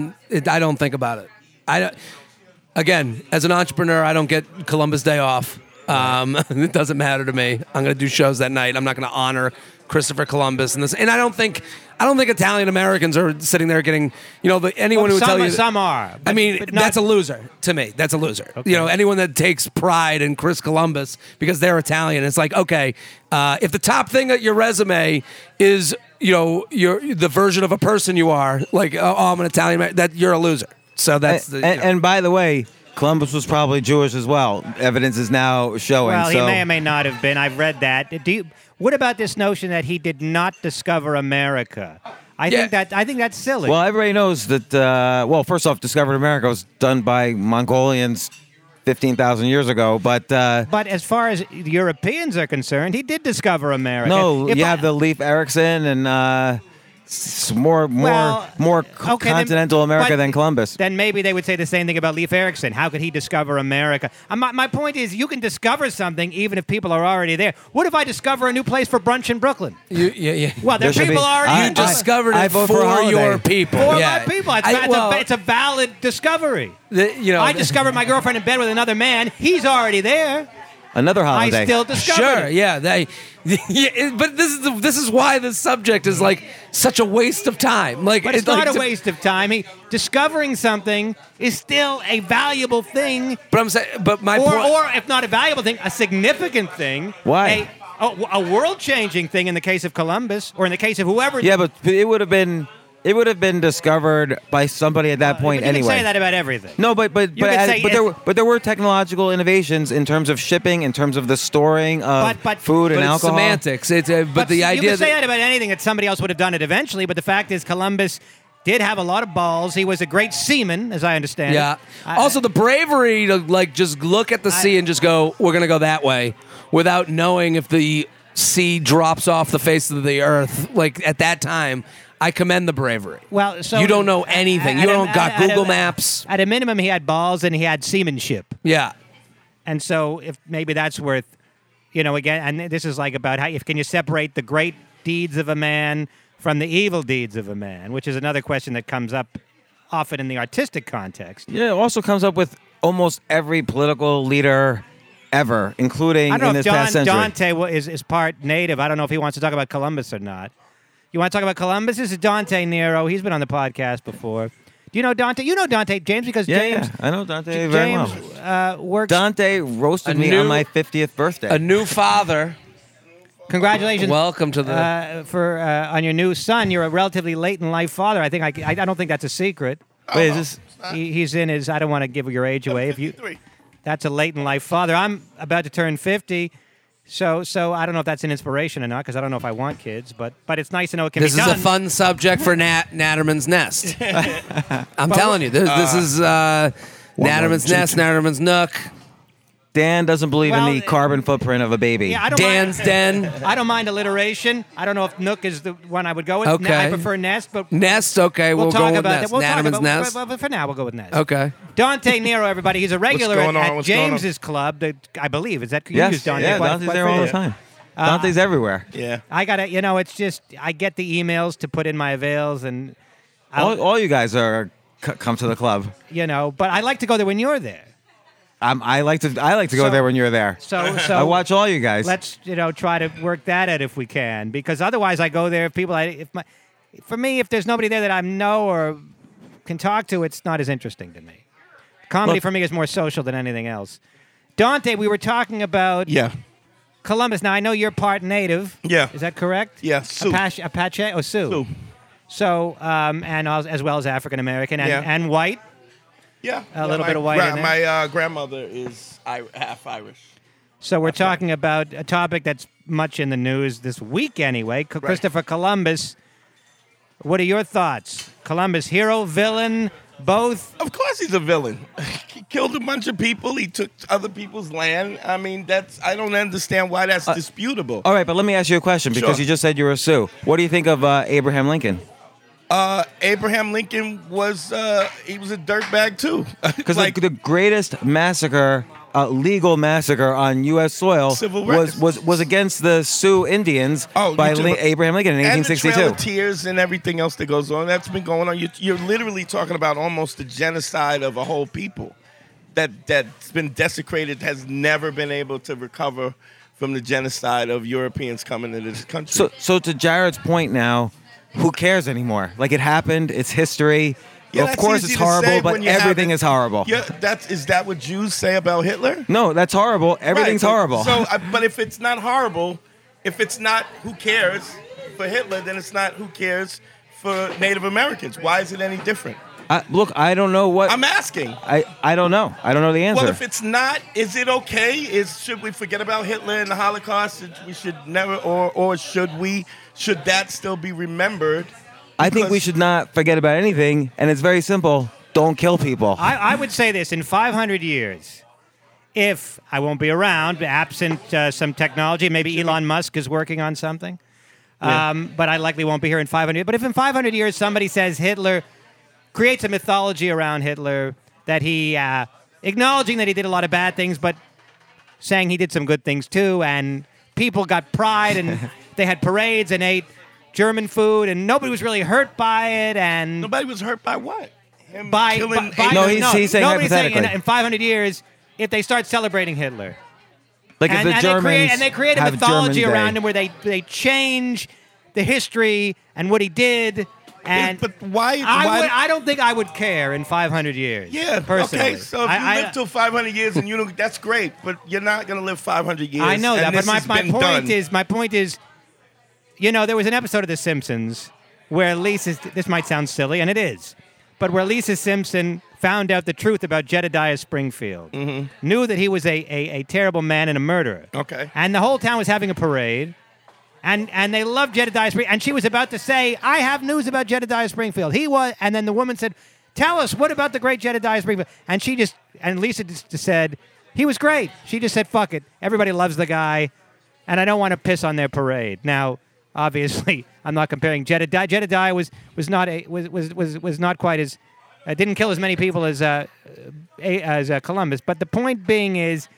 I don't think about it. Again, as an entrepreneur, I don't get Columbus Day off. It doesn't matter to me. I'm going to do shows that night. I'm not going to honor Christopher Columbus and I don't think Italian Americans are sitting there getting, anyone who would tell you. Some are. But that's a loser to me. That's a loser. Okay. Anyone that takes pride in Chris Columbus because they're Italian, it's like, okay, if the top thing at your resume is, the version of a person you are, like, I'm an Italian, that you're a loser. So that's and by the way, Columbus was probably Jewish as well. Evidence is now showing. Well, he may or may not have been. I've read that. What about this notion that he did not discover America? I think that's silly. Well, everybody knows that. First off, discovered America was done by Mongolians 15,000 years ago. But as far as Europeans are concerned, he did discover America. No, you have the Leif Erikson and. More continental America than Columbus. Then maybe they would say the same thing about Leif Erikson. How could he discover America? My point is, you can discover something even if people are already there. What if I discover a new place for brunch in Brooklyn? Well, there people already. You discovered it for your people. For my people. It's a valid discovery. I discovered my girlfriend in bed with another man. He's already there. Another holiday. I still discovered it. But this is why the subject is like such a waste of time. But it's not a waste of time. Discovering something is still a valuable thing. But I'm saying, my point, or if not a valuable thing, a significant thing. Why? A world-changing thing in the case of Columbus, or in the case of whoever. Yeah, but it would have been discovered by somebody at that point anyway. You can say that about everything. No, but there were technological innovations in terms of shipping, in terms of the storing of food and alcohol. Semantics. The idea you can say that about anything that somebody else would have done it eventually. But the fact is, Columbus did have a lot of balls. He was a great seaman, as I understand. Yeah. Also, the bravery to like just look at the sea and just go, we're going to go that way, without knowing if the sea drops off the face of the earth. Like at that time, I commend the bravery. Well, so you don't know anything. You don't got Google Maps. At a minimum, he had balls and he had seamanship. Yeah. And so, if maybe that's worth, again, and this is like about how can you separate the great deeds of a man from the evil deeds of a man, which is another question that comes up often in the artistic context. Yeah, it also comes up with almost every political leader ever, including in this past century. Dante is part native. I don't know if he wants to talk about Columbus or not. You want to talk about Columbus? This is Dante Nero. He's been on the podcast before. Do you know Dante? You know Dante, James, because James... Yeah, I know Dante very well. James works... Dante roasted me on my 50th birthday. A new father. Congratulations! Welcome to the on your new son. You're a relatively late in life father. I think I don't think that's a secret. Wait, is this? He's in his. I don't want to give your age away. That's a late in life father. I'm about to turn 50, so I don't know if that's an inspiration or not because I don't know if I want kids. But it's nice to know it can be done. This is a fun subject for Natterman's Nest. I'm telling you, this is Natterman's Nest, Natterman's Nook. Dan doesn't believe in the carbon footprint of a baby. Yeah, Dan's Den. I don't mind alliteration. I don't know if Nook is the one I would go with. Okay. I prefer Nest, but Nest. Okay, we'll talk go with about Nest. We'll Natterman's Nest. But for now, we'll go with Nest. Okay. Dante Nero, everybody. He's a regular What's going on? at What's going on? James's club. I believe is that you Yes, use Dante? yeah, quite Dante's there all the frequently. time. Dante's everywhere. Yeah. I gotta, it's just I get the emails to put in my avails, and All you guys come to the club. but I like to go there when you're there. I like to go there when you're there. So I watch all you guys. Let's try to work that out if we can, because otherwise I go there if people for me if there's nobody there that I know or can talk to, it's not as interesting to me. Comedy for me is more social than anything else. Dante, we were talking about Columbus. Now I know you're part native. Yeah. Is that correct? Yeah. Sioux. Apache or Sioux. Sioux. So and as well as African American and white. Yeah. A little bit of white in there. My grandmother is half Irish. So we're talking about a topic that's much in the news this week anyway. Christopher Columbus. What are your thoughts? Columbus, hero, villain, both? Of course he's a villain. He killed a bunch of people. He took other people's land. I mean, I don't understand why that's disputable. All right, but let me ask you a question because Sure. you just said you were a Sioux. What do you think of Abraham Lincoln? Abraham Lincoln was he was a dirtbag too. Because the greatest massacre, legal massacre on U.S. soil Civil was against the Sioux Indians by Abraham Lincoln in 1862. And the Trail of Tears and everything else that goes on. That's been going on. You're literally talking about almost the genocide of a whole people that's been desecrated, has never been able to recover from the genocide of Europeans coming into this country. So to Jared's point now, who cares anymore? Like it happened, it's history. Yeah, of course it's horrible, but everything is horrible. Yeah, is that what Jews say about Hitler? No, that's horrible. Everything's horrible. But if it's not horrible, if it's not who cares for Hitler, then it's not who cares for Native Americans. Why is it any different? Look, I don't know what... I'm asking. I don't know. I don't know the answer. Well, if it's not, is it okay? Should we forget about Hitler and the Holocaust? We should never, or should that still be remembered? I think we should not forget about anything, and it's very simple. Don't kill people. I would say this, in 500 years, if I won't be around, absent some technology, maybe Elon Musk is working on something, but I likely won't be here in 500 years. But if in 500 years somebody says Hitler... creates a mythology around Hitler that he, acknowledging that he did a lot of bad things, but saying he did some good things too, and people got pride, and they had parades and ate German food, and nobody was really hurt by it, and... Nobody was hurt by what? he's saying hypothetically. In 500 years, if they start celebrating Hitler... Like if the Germans they create a mythology around him where they change the history and what he did... But why? I don't think I would care in 500 years. Yeah, personally. okay. So if you live till 500 years and you don't, that's great. But you're not going to live 500 years. I know that. But my point is, there was an episode of The Simpsons where Lisa. This might sound silly, and it is, but where Lisa Simpson found out the truth about Jedediah Springfield, knew that he was a terrible man and a murderer. Okay. And the whole town was having a parade. And they love Jedediah Springfield. And she was about to say, I have news about Jedediah Springfield. And then the woman said, tell us, what about the great Jedediah Springfield? And Lisa just said, he was great. She just said, fuck it. Everybody loves the guy, and I don't want to piss on their parade. Now, obviously, I'm not comparing Jedediah. Jedediah was not quite as didn't kill as many people as Columbus. But the point being is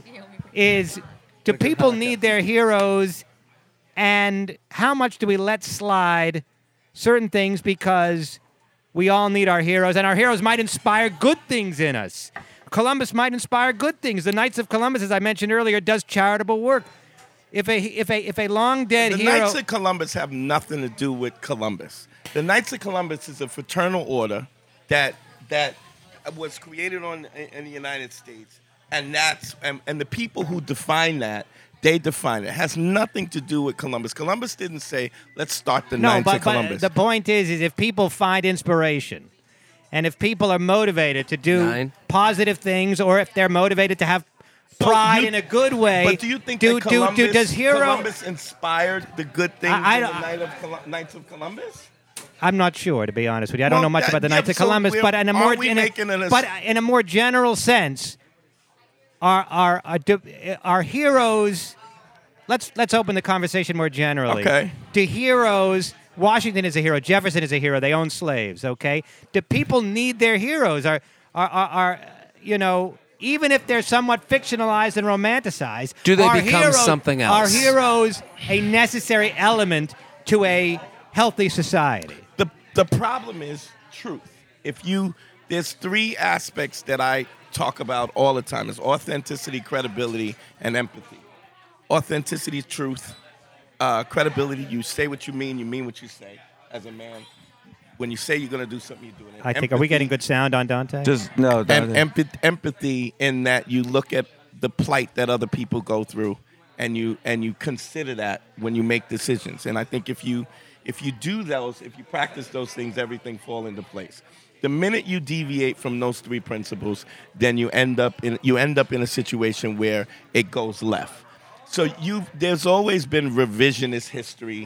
do people need their heroes, and how much do we let slide certain things because we all need our heroes, and our heroes might inspire good things in us. Columbus might inspire good things. The Knights of Columbus, as I mentioned earlier, does charitable work. If a long dead hero, the Knights of Columbus have nothing to do with Columbus. The Knights of Columbus is a fraternal order that was created in the United States, and the people who define that, they define it. It has nothing to do with Columbus. Columbus didn't say, let's start the Knights of Columbus. But the point is if people find inspiration, and if people are motivated to do positive things, or if they're motivated to have pride in a good way. But do you think that Columbus inspired the good things in the Knights of Columbus? I'm not sure, to be honest with you. I don't know much about the Knights of Columbus, but in a more general sense, our heroes. Let's open the conversation more generally. Okay. Do heroes? Washington is a hero. Jefferson is a hero. They own slaves. Okay. Do people need their heroes? Are even if they're somewhat fictionalized and romanticized, do they become something else? Are heroes a necessary element to a healthy society? The problem is truth. There's three aspects that I talk about all the time. It's authenticity, credibility, and empathy. Authenticity is truth. Credibility, you say what you mean what you say as a man. When you say you're going to do something, you're doing it. I think, are we getting good sound on Dante? No, Dante. And empathy in that you look at the plight that other people go through, and you consider that when you make decisions. And I think if you do those, if you practice those things, everything falls into place. The minute you deviate from those three principles, then you end up in a situation where it goes left. So there's always been revisionist history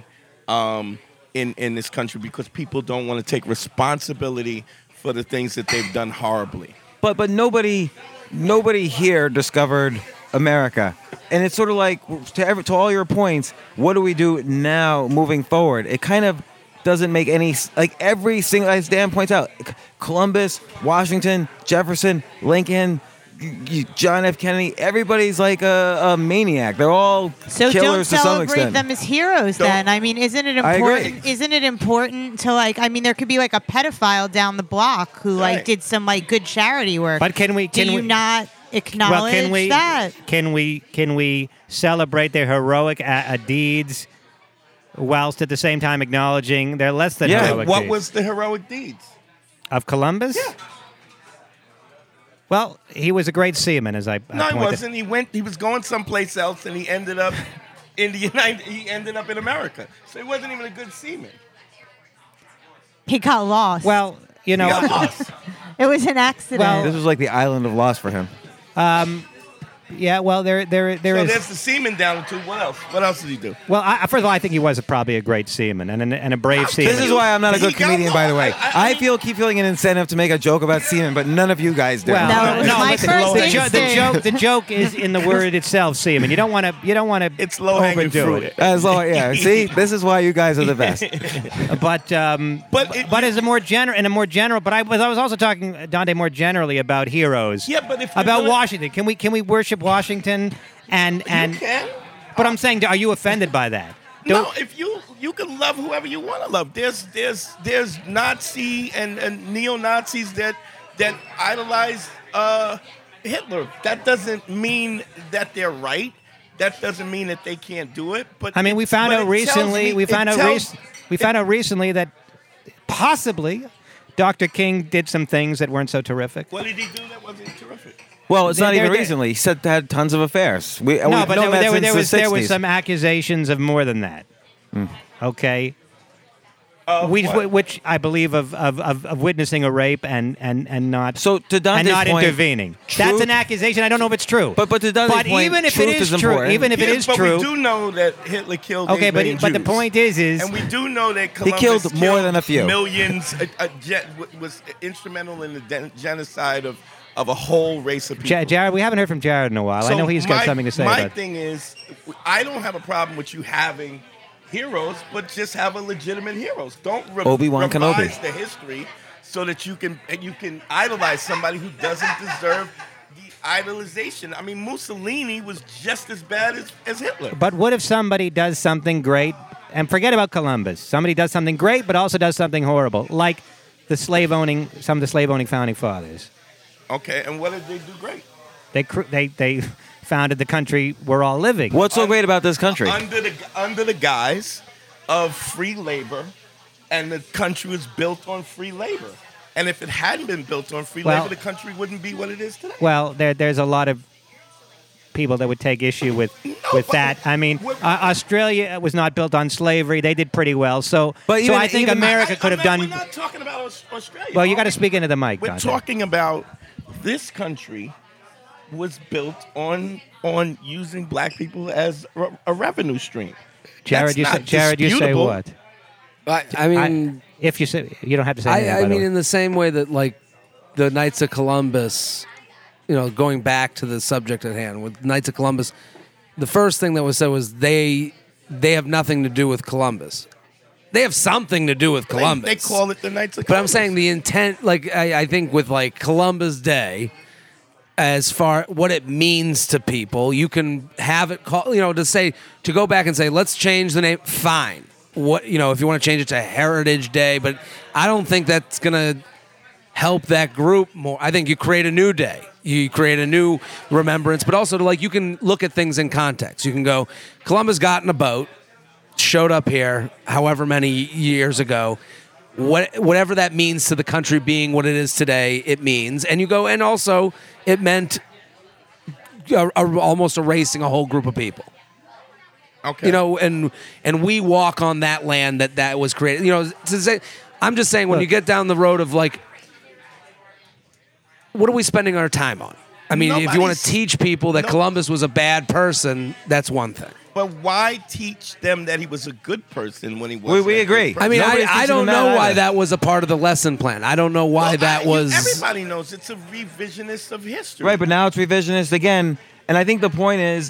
in this country because people don't want to take responsibility for the things that they've done horribly. But nobody here discovered America. And it's sort of like, to all your points, what do we do now moving forward? It kind of doesn't make any, like every single, as Dan points out, Columbus, Washington, Jefferson, Lincoln, John F. Kennedy, everybody's like a maniac. They're all killers to some extent. So don't celebrate them as heroes then. I mean, isn't it important? Isn't it important to there could be like a pedophile down the block who did some good charity work. But can we not acknowledge that? Can we celebrate their heroic deeds whilst at the same time acknowledging their less than heroic What deeds? was the heroic deeds of Columbus? Yeah. Well, he was a great seaman, as I No, pointed. he wasn't. He was going someplace else, and he ended up He ended up in America, so he wasn't even a good seaman. He got lost. Well, He got lost. It was an accident. Well, This was like the island of lost for him. yeah. Well, there So is. there's the seaman down the two. What else? What else did he do? Well, first of all, I think he was probably a great seaman and a brave seaman. This is why I'm not a good He got comedian, by the way. lost. I keep feeling an incentive to make a joke about semen, but none of you guys do. Well, No, it was my listen, first instinct. the joke is in the word itself, seaman. You don't want to. It's low-hanging overdo fruit. it. See, this is why you guys are the best. But as a more general. But I was also talking, Dante, more generally about heroes. Yeah, but if you're about gonna- Washington, can we worship Washington? And You can. But I'm saying, are you offended by that? No, if you can love whoever you want to love. There's Nazi and neo-Nazis that idolize Hitler. That doesn't mean that they're right. That doesn't mean that they can't do it. But I mean, we found out recently. We found out recently that possibly Dr. King did some things that weren't so terrific. What did he do that wasn't terrific? Well, it's not They're- even they're- recently. He said had tons of affairs. We've No, but known that there since was the there was 60s. some accusations of more than that. Okay. which I believe of witnessing a rape and not So to Dante's and not point, intervening. truth- That's an accusation. I don't know if it's true. But to Dante's point, even if it truth is is true, important. even if it is but true, we do know that Hitler killed okay. 8 million But the Jews. point is And we do know that Columbus killed more than a few. Millions, was instrumental in the genocide of a whole race of people. Jared, we haven't heard from Jared in a while. I So know he's got something to say My about it. thing is, I don't have a problem with you having heroes, but just have a legitimate heroes. Don't Obi-Wan revise Kenobi. the history so that you can idolize somebody who doesn't deserve the idolization. I mean, Mussolini was just as bad as Hitler. But what if somebody does something great, and forget about Columbus? Somebody does something great, but also does something horrible, like some of the slave-owning founding fathers. Okay, and what did they do great? They founded the country we're all living. What's so great about this country? Under the guise of free labor, and the country was built on free labor. And if it hadn't been built on free labor, the country wouldn't be what it is today. Well, there's a lot of people that would take issue with that. I mean, Australia was not built on slavery. They did pretty well. So I think America could have done. We're not talking about Australia. Well, you got to speak into the mic. We're Dante. talking about this country was built on using black people as a revenue stream. Jared, That's not you say disputable. what? I mean, If you say you don't have to say. anything, I by the mean, way. in the same way that like the Knights of Columbus, going back to the subject at hand with Knights of Columbus, the first thing that was said was they have nothing to do with Columbus. They have something to do with Columbus. They call it the Knights of But I'm Columbus. saying the intent, like I think with like Columbus Day, as far what it means to people, you can have it call, to go back and say, let's change the name. Fine. If you want to change it to Heritage Day, but I don't think that's gonna help that group more. I think you create a new day. You create a new remembrance, but also you can look at things in context. You can go, Columbus got in a boat, showed up here however many years ago, whatever that means to the country being what it is today, it means. And you go, and also it meant almost erasing a whole group of people. Okay. And we walk on that land that was created. To say, I'm just saying when you get down the road of what are we spending our time on? I mean, if you want to teach people that Columbus was a bad person, that's one thing. But why teach them that he was a good person when he was? We agree. I mean, Nobody's I teaching don't them that know why either. that was a part of the lesson plan. I don't know why that was. Everybody knows it's a revisionist of history. Right, but now it's revisionist again. And I think the point is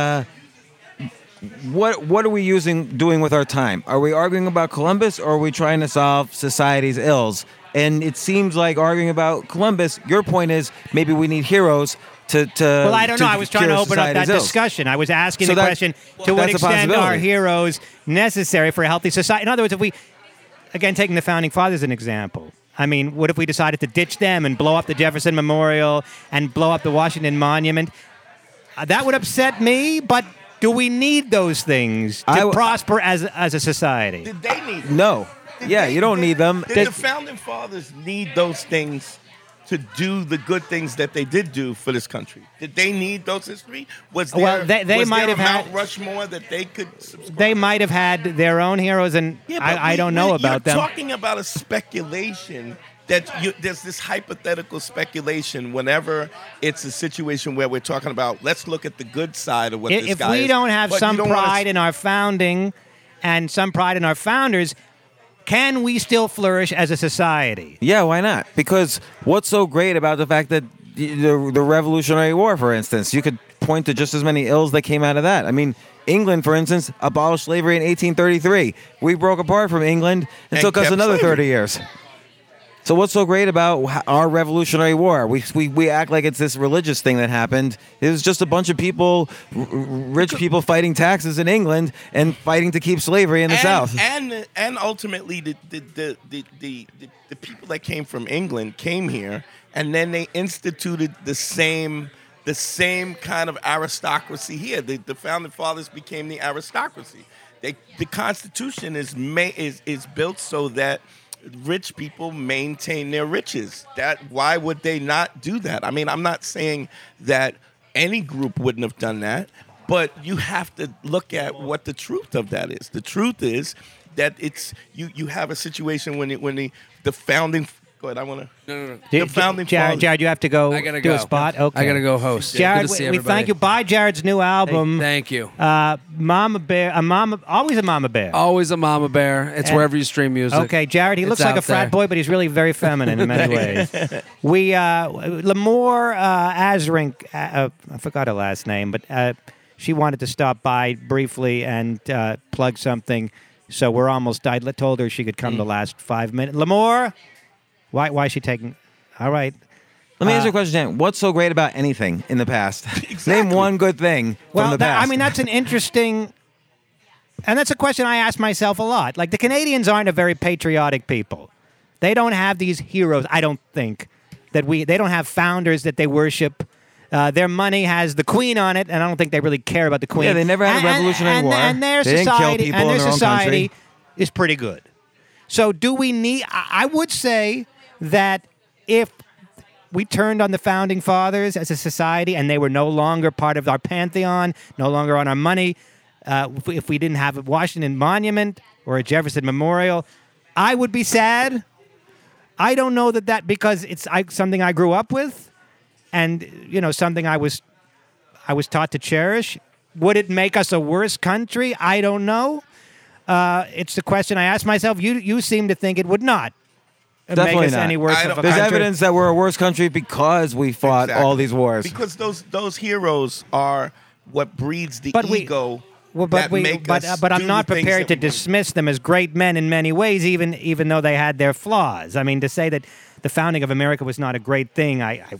what are we doing with our time? Are we arguing about Columbus, or are we trying to solve society's ills? And it seems like arguing about Columbus, your point is maybe we need heroes to Well, I don't know. I was trying to cure open up that society's ills. discussion. I was asking So the that- question, to what that's a extent are possibility. heroes necessary for a healthy society? In other words, if we, again, taking the Founding Fathers as an example, I mean, what if we decided to ditch them and blow up the Jefferson Memorial and blow up the Washington Monument? That would upset me, but do we need those things to prosper as a society? Did they need them? No. You don't need them. Did the Founding Fathers need those things to do the good things that they did do for this country? Did they need those history? Was there, Well, they was might there have a had- Mount Rushmore that they could subscribe? They might have had their own heroes, and Yeah, but I don't know about them. You're talking about a speculation that there's this hypothetical speculation whenever it's a situation where we're talking about, let's look at the good side of what this If guy we is. don't have But some you don't wanna pride in our founding and some pride in our founders, can we still flourish as a society? Yeah, why not? Because what's so great about the fact that the Revolutionary War, for instance, you could point to just as many ills that came out of that. I mean, England, for instance, abolished slavery in 1833. We broke apart from England and took us kept another slavery. 30 years. So what's so great about our Revolutionary War? We act like it's this religious thing that happened. It was just a bunch of people, rich people fighting taxes in England and fighting to keep slavery in the South. And ultimately, the people that came from England came here, and then they instituted the same kind of aristocracy here. The Founding Fathers became the aristocracy. The Constitution is built so that rich people maintain their riches. Why would they not do that? I mean, I'm not saying that any group wouldn't have done that, but you have to look at what the truth of that is. The truth is that it's you have a situation when the founding. Go ahead. I want to. No. The founding fathers. Jared, you have to go I gotta do go. a spot? Okay. I gotta go host. Jared, Good to see we everybody. thank you. Buy Jared's new album. Thank you. Mama Bear, always a Mama Bear. Always a mama bear. It's And- wherever you stream music. Okay, Jared, he It's looks like a out frat there. boy, but he's really very feminine in many ways. We, Lamore Azrink, I forgot her last name, but she wanted to stop by briefly and plug something, so we're almost died. Told her she could come the last 5 minutes. Lamore, why is she taking? All right. Let me answer your question, Dan. What's so great about anything in the past? Name one good thing from the past. I mean, that's an interesting, and that's a question I ask myself a lot. Like, the Canadians aren't a very patriotic people. They don't have these heroes, I don't think, they don't have founders that they worship. Their money has the Queen on it, and I don't think they really care about the Queen. Yeah, they never had a Revolutionary War. And their They didn't kill society, people and in their their own society country. is pretty good. So do we need, I would say that if we turned on the founding fathers as a society and they were no longer part of our pantheon, no longer on our money, if we didn't have a Washington Monument or a Jefferson Memorial, I would be sad. I don't know that because it's something I grew up with and, something I was taught to cherish. Would it make us a worse country? I don't know. It's the question I ask myself. You seem to think it would not. Definitely make us not. any worse I of a don't- There's country. evidence that we're a worse country because we fought Exactly. all these wars. Because those heroes are what breeds the But ego. Well, that make us but I'm do not the things prepared that to we- dismiss them as great men in many ways, even though they had their flaws. I mean, to say that the founding of America was not a great thing, I'm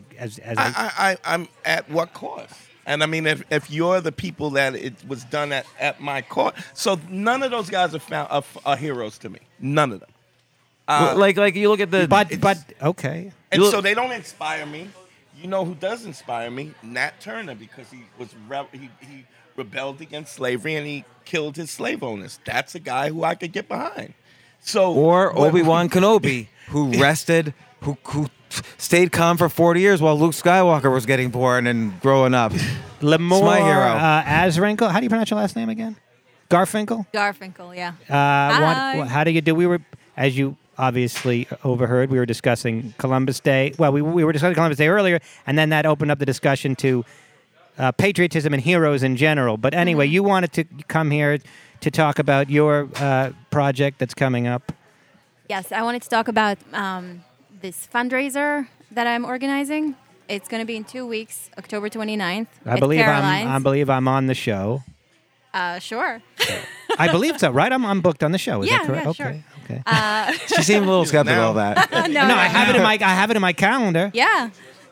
at what cost? And I mean, if you're the people that it was done at my cost, so none of those guys are heroes to me. None of them. like you look at the. but okay. And You look- so they don't inspire me. You know who does inspire me? Nat Turner, because he rebelled against slavery and he killed his slave owners. That's a guy who I could get behind. So Or Obi-Wan Kenobi, who rested, who stayed calm for 40 years while Luke Skywalker was getting born and growing up. Lamore my hero. Azrinkle. How do you pronounce your last name again? Garfinkel. Garfinkel, yeah. How do you do? We were, as you obviously overheard, we were discussing Columbus Day. Well, we were discussing Columbus Day earlier, and then that opened up the discussion to patriotism and heroes in general. But anyway, you wanted to come here to talk about your project that's coming up. Yes, I wanted to talk about this fundraiser that I'm organizing. It's going to be in 2 weeks, October 29th. I believe I'm on the show. Sure. I believe so, right? I'm booked on the show. Is Yeah, that correct? yeah, okay. sure. Okay. She seemed a little skeptical Now. of that. no, No, I have it in my calendar. Yeah.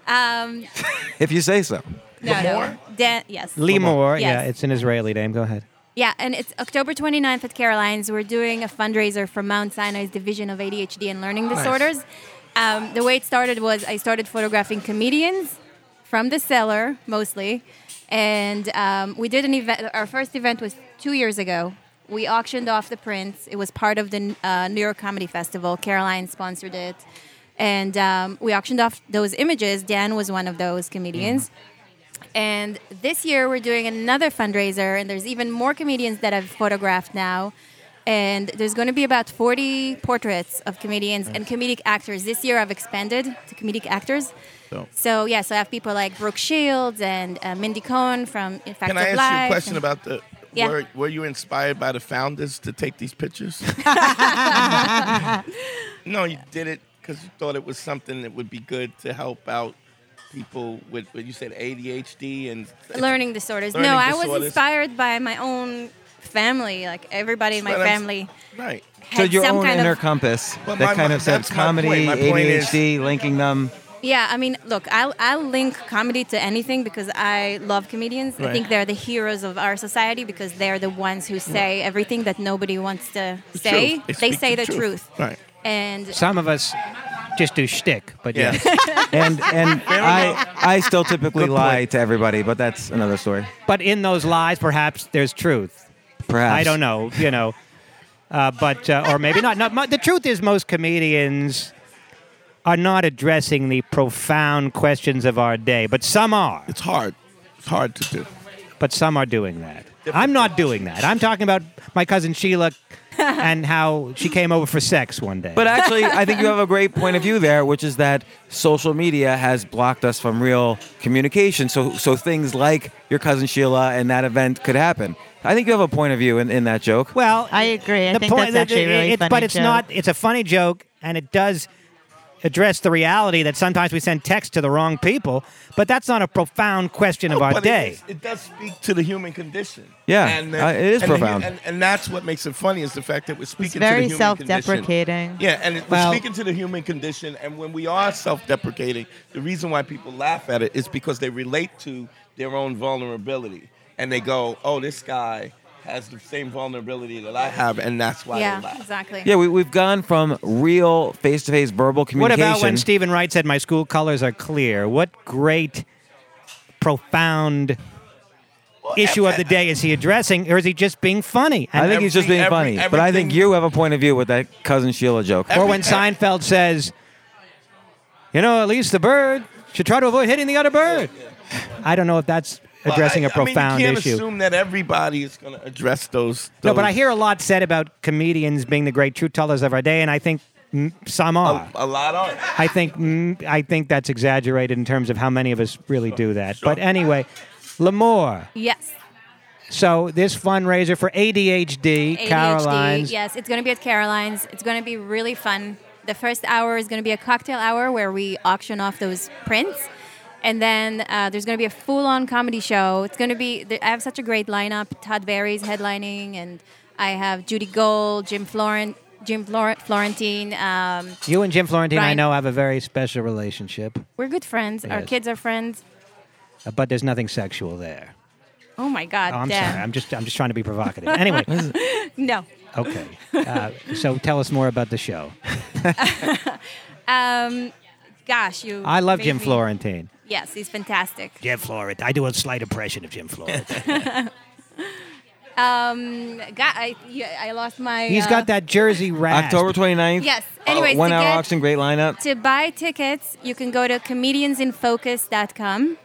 If you say so. No. Yes. Lee Moore. Yes. Yeah, it's an Israeli name. Go ahead. Yeah, and it's October 29th at Caroline's. We're doing a fundraiser for Mount Sinai's Division of ADHD and Learning Disorders. The way it started was I started photographing comedians from the cellar, mostly. And we did an event. Our first event was 2 years ago. We auctioned off the prints. It was part of the New York Comedy Festival. Caroline sponsored it. And we auctioned off those images. Dan was one of those comedians. And this year we're doing another fundraiser, and there's even more comedians that I've photographed now. And there's going to be about 40 portraits of comedians and comedic actors. This year I've expanded to comedic actors. So I have people like Brooke Shields and Mindy Cohn from In Fact Can of I ask Life. you a question about the? Yeah. Were you inspired by the founders to take these pictures? No, you did it because you thought it was something that would be good to help out people with what you said ADHD and Learning disorders. Learning No, I was disorders. inspired by my own family. Like everybody in my Well, that's- family Right. So had your some own kind inner of. compass Well, that kind of said that's my comedy, point. My point is- ADHD, linking them. Yeah, I mean, look, I'll link comedy to anything because I love comedians. I Right. think they're the heroes of our society because they're the ones who say everything that nobody wants to say. truth. They speak say the truth. Right. And Some of us just do shtick, but Yeah. yes. And I still typically Good lie point. to everybody, but that's another story. But in those lies, perhaps there's truth. Perhaps. I don't know, but or maybe not. No, the truth is, most comedians are not addressing the profound questions of our day, but some are. It's hard. It's hard to do. but some are doing that. I'm not doing that. I'm talking about my cousin Sheila and how she came over for sex one day. But actually, I think you have a great point of view there, which is that social media has blocked us from real communication. So things like your cousin Sheila and that event could happen. I think you have a point of view in that joke. Well, I agree. I think that's actually a really funny but it's joke. not. It's a funny joke, and it does address the reality that sometimes we send text to the wrong people. But that's not a profound question of our But day. it does speak to the human condition. Yeah, and, it is profound. And that's what makes it funny is the fact that we're speaking It's to the very human self-deprecating. condition. Yeah, and Well- we're speaking to the human condition. And when we are self-deprecating, the reason why people laugh at it is because they relate to their own vulnerability. And they go, oh, this guy has the same vulnerability that I have, and that's why Yeah, they laugh. exactly. Yeah, we've gone from real face-to-face verbal What communication. about when Stephen Wright said, "My school colors are clear"? What great, profound issue of the day is he addressing, or is he just being funny? I think he's just being funny, but I think everything- you have a point of view with that cousin Sheila joke. Or when Seinfeld says, at least the bird should try to avoid hitting the other bird. I don't know if that's addressing a profound you can't issue. assume that everybody is going to address those. No, but I hear a lot said about comedians being the great truth tellers of our day, and I think some are. a lot are. I think that's exaggerated in terms of how many of us really do that. But anyway, L'Amour. Yes. So this fundraiser for ADHD, Caroline's. Yes, it's going to be at Caroline's. It's going to be really fun. The first hour is going to be a cocktail hour where we auction off those prints. And then there's going to be a full-on comedy show. It's going to be, I have such a great lineup. Todd Barry's headlining, and I have Judy Gold, Jim Florentine. You and Jim Florentine, I Ryan. know, have a very special relationship, We're good friends. Our Yes. kids are friends. but there's nothing sexual there. Oh my God, Oh, I'm Dan. sorry. I'm just trying to be provocative. Anyway, No. okay. So tell us more about the show. Gosh, you. I love made Jim me- Florentine. Yes, he's fantastic. Jim Florentine. I do a slight impression of Jim Florentine. I lost my. He's got that Jersey rasp. October 29th. Yes. Anyways, 1 to hour get- auction, great lineup. To buy tickets, you can go to comediansinfocus.com.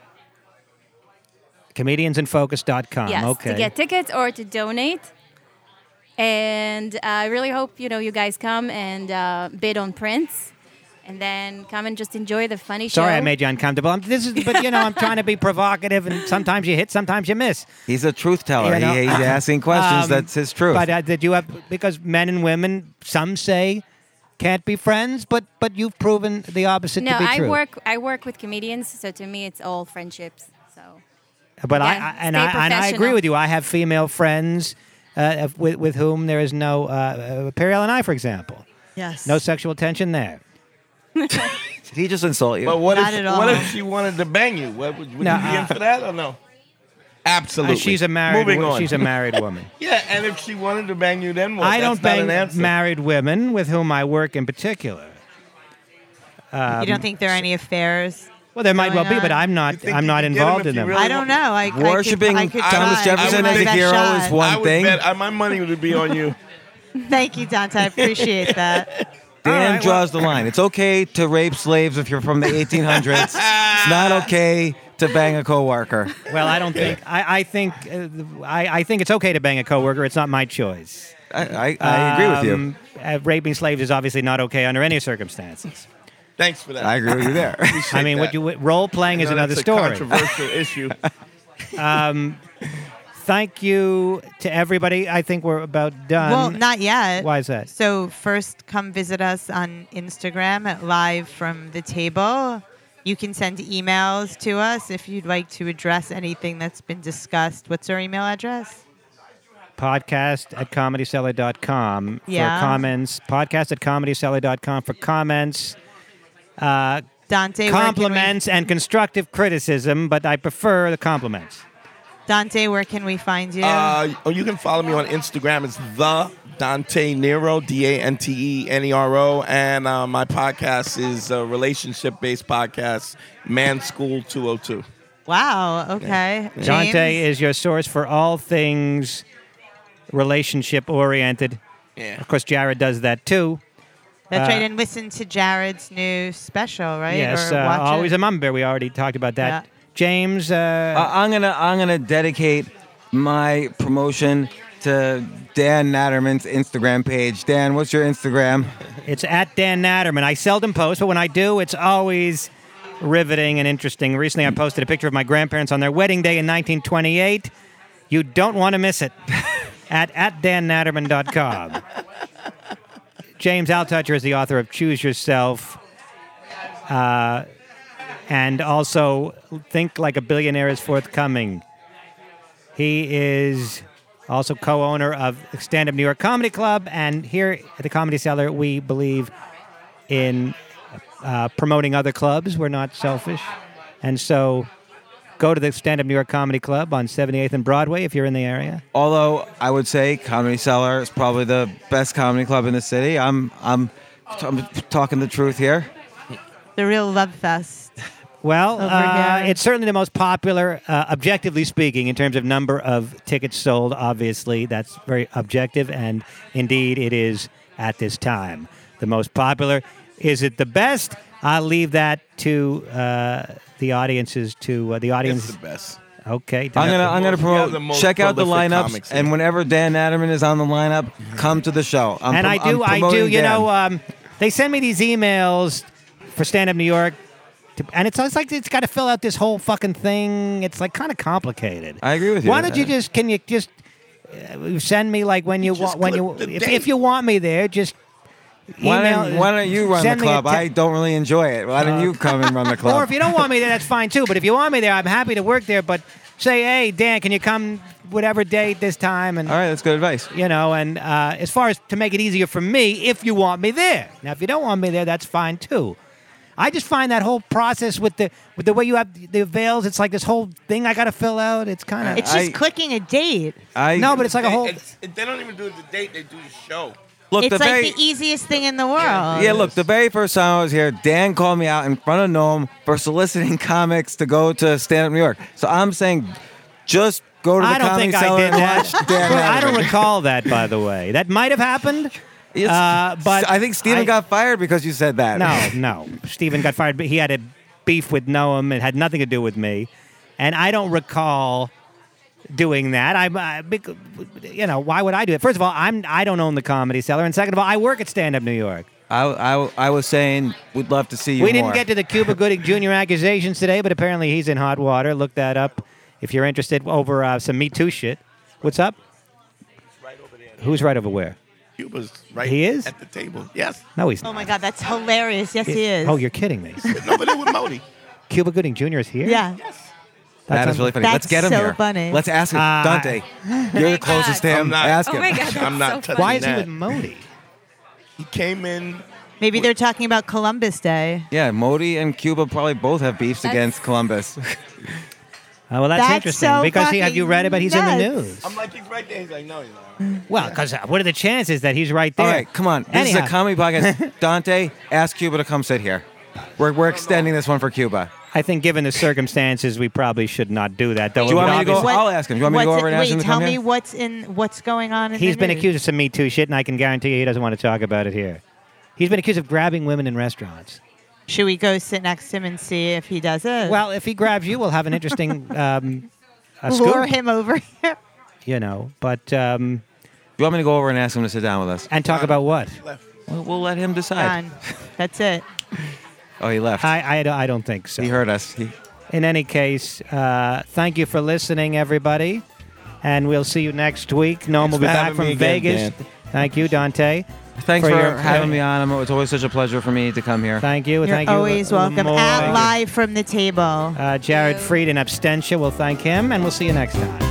Comediansinfocus.com. Yes, Okay. to get tickets or to donate. And I really hope you guys come and bid on prints, and then come and just enjoy the funny show. Sorry, I made you uncomfortable. But I'm trying to be provocative, and sometimes you hit, sometimes you miss. He's a truth teller. You know, He's asking questions. That's his truth. But did you have, because men and women, some say, can't be friends, but you've proven the opposite No, to be I true. work with comedians, so to me it's all friendships. So But Again, I stay agree professional. with you. I have female friends with whom there is no Periel and I, for example, Yes. no sexual tension there. Did he just insult you? But what Not if at all. what if she wanted to bang you? Would No, you be in for that or no? Absolutely. She's a married. Moving on. She's a married woman. Yeah, and if she wanted to bang you, then what? I That's don't not an bang answer. married women with whom I work in particular. You don't think there are any affairs? Well, there might well Going be, but on? I'm You not. think I'm you not could get 'em involved if in you them. really- I don't know. Worshipping I could Thomas try. Jefferson I as would a give it hero shot. is one I would thing. bet my money would be on you. Thank you, Dante. I appreciate that. Dan All right, draws the line. It's okay to rape slaves if you're from the 1800s. It's not okay to bang a coworker. Well, I don't think. I think. I think it's okay to bang a coworker. It's not my choice. I agree with you. Raping slaves is obviously not okay under any circumstances. Thanks for that. I agree with you there. I mean, role playing is I know another that's story. a controversial issue. Thank you to everybody. I think we're about done. Well, not yet. Why is that? So first, come visit us on Instagram at Live from the Table. You can send emails to us if you'd like to address anything that's been discussed. What's our email address? Podcast@comedyseller.com Yeah. for comments. Podcast@comedyseller.com for comments, Dante, where can we- compliments, and constructive criticism. But I prefer the compliments. Dante, where can we find you? You can follow me on Instagram. It's the Dante Nero, DanteNero, and my podcast is a relationship-based podcast, Man School 202. Wow. Okay. Dante James? is your source for all things relationship-oriented. Yeah. Of course, Jared does that too. That's right. And listen to Jared's new special, right? Yes, Or watch Always it. a Mum Bear. We already talked about that. Yeah. James. I'm gonna dedicate my promotion to Dan Natterman's Instagram page. Dan, what's your Instagram? It's at Dan Natterman. I seldom post, but when I do, it's always riveting and interesting. Recently, I posted a picture of my grandparents on their wedding day in 1928. You don't want to miss it. at dannatterman.com. James Altucher is the author of Choose Yourself, and also Think Like a Billionaire is forthcoming. He is also co-owner of Stand Up New York Comedy Club, and here at the Comedy Cellar, we believe in promoting other clubs. We're not selfish. And so go to the Stand Up New York Comedy Club on 78th and Broadway if you're in the area. Although I would say Comedy Cellar is probably the best comedy club in the city. I'm talking the truth here. The real love fest. Well, Over here. it's certainly the most popular, objectively speaking, in terms of number of tickets sold. Obviously, that's very objective, and indeed it is at this time the most popular. Is it the best? I'll leave that to the audiences. It's the best. Okay. I'm gonna We have the promote. most Check out the prolific lineups, comics here. and whenever Dan Natterman is on the lineup, come to the show. I do. You know, they send me these emails for Stand Up New York, and it's like it's got to fill out this whole fucking thing. It's like kind of complicated. I agree with you. Why don't you just? Can you just send me like when you Just want click the if date. you want me there? Just Why email. don't you run the send me a club? I don't really enjoy it. Why don't you come and run the club? Or if you don't want me there, that's fine too. But if you want me there, I'm happy to work there. But say, hey, Dan, can you come whatever date this time? And All right, that's good advice. you know, and as far as to make it easier for me, if you want me there. Now, if you don't want me there, that's fine too. I just find that whole process with the way you have the avails, it's like this whole thing I got to fill out. It's kind of It's just clicking a date. no, but it's like a whole. They don't even do the date; they do the show. Look, It's the like very the easiest thing in the world. yeah. Look, the very first time I was here, Dan called me out in front of Noam for soliciting comics to go to Stand Up New York. So I'm saying, just go to the I don't Comedy think I Cellar did and that. watch Dan Well, I don't Natterman. recall that, by the way. That might have happened. But I think Steven got fired because you said that. No. Steven got fired, but he had a beef with Noam. It had nothing to do with me. And I don't recall doing that. Why would I do it? First of all, I don't own the Comedy Cellar. And second of all, I work at Stand Up New York. I was saying we'd love to see you We didn't more. get to the Cuba Gooding Jr. accusations today, but apparently he's in hot water. Look that up if you're interested over some Me Too shit. What's up? Right over there. Who's right over where? Cuba's right He is? at the table. Yes. No, he's Oh not. my God, that's hilarious. Yes, he is. Oh, you're kidding me. Sitting over there with Modi. Cuba Gooding Jr. is here? Yeah. Yes. That That's is really funny. That's Let's get him so here. funny. Let's ask him. Dante, you're the closest to I'm him. not. Ask Oh him. my God, that's I'm not so touching funny. Why is he that. with Modi? He came in. Maybe they're talking about Columbus Day. Yeah, Modi and Cuba probably both have beefs That's- against Columbus. Oh, well, that's That's interesting so because have you read it? But he's in the nuts. news. I'm like, he's right there. He's like, no, he's not. Well, because what are the chances that he's right there? All right, come on. This Anyhow. is a comedy podcast. Dante, ask Cuba to come sit here. We're extending this one for Cuba. I think given the circumstances, we probably should not do that. Though Do you want me to go? obviously- I'll ask him. Do you want me to go over and ask him to tell come me here? what's going on in He's the been news. accused of some Me Too shit, and I can guarantee you he doesn't want to talk about it here. He's been accused of grabbing women in restaurants. Should we go sit next to him and see if he does it? Well, if he grabs you, we'll have an interesting a lure scoop, him over here. you know. But Do you want me to go over and ask him to sit down with us? and talk about what? Left. We'll let him decide. Done. That's it. Oh, he left. I don't think so. He heard us. In any case, thank you for listening, everybody. And we'll see you next week. Noam will be for back having from me again, Vegas. Dan. Thank you, Dante. Thanks for your- having me on. It's always such a pleasure for me to come here. Thank you. You're thank you. always welcome. More. At Live from the Table. Jared Fried in abstention. We'll thank him, and we'll see you next time.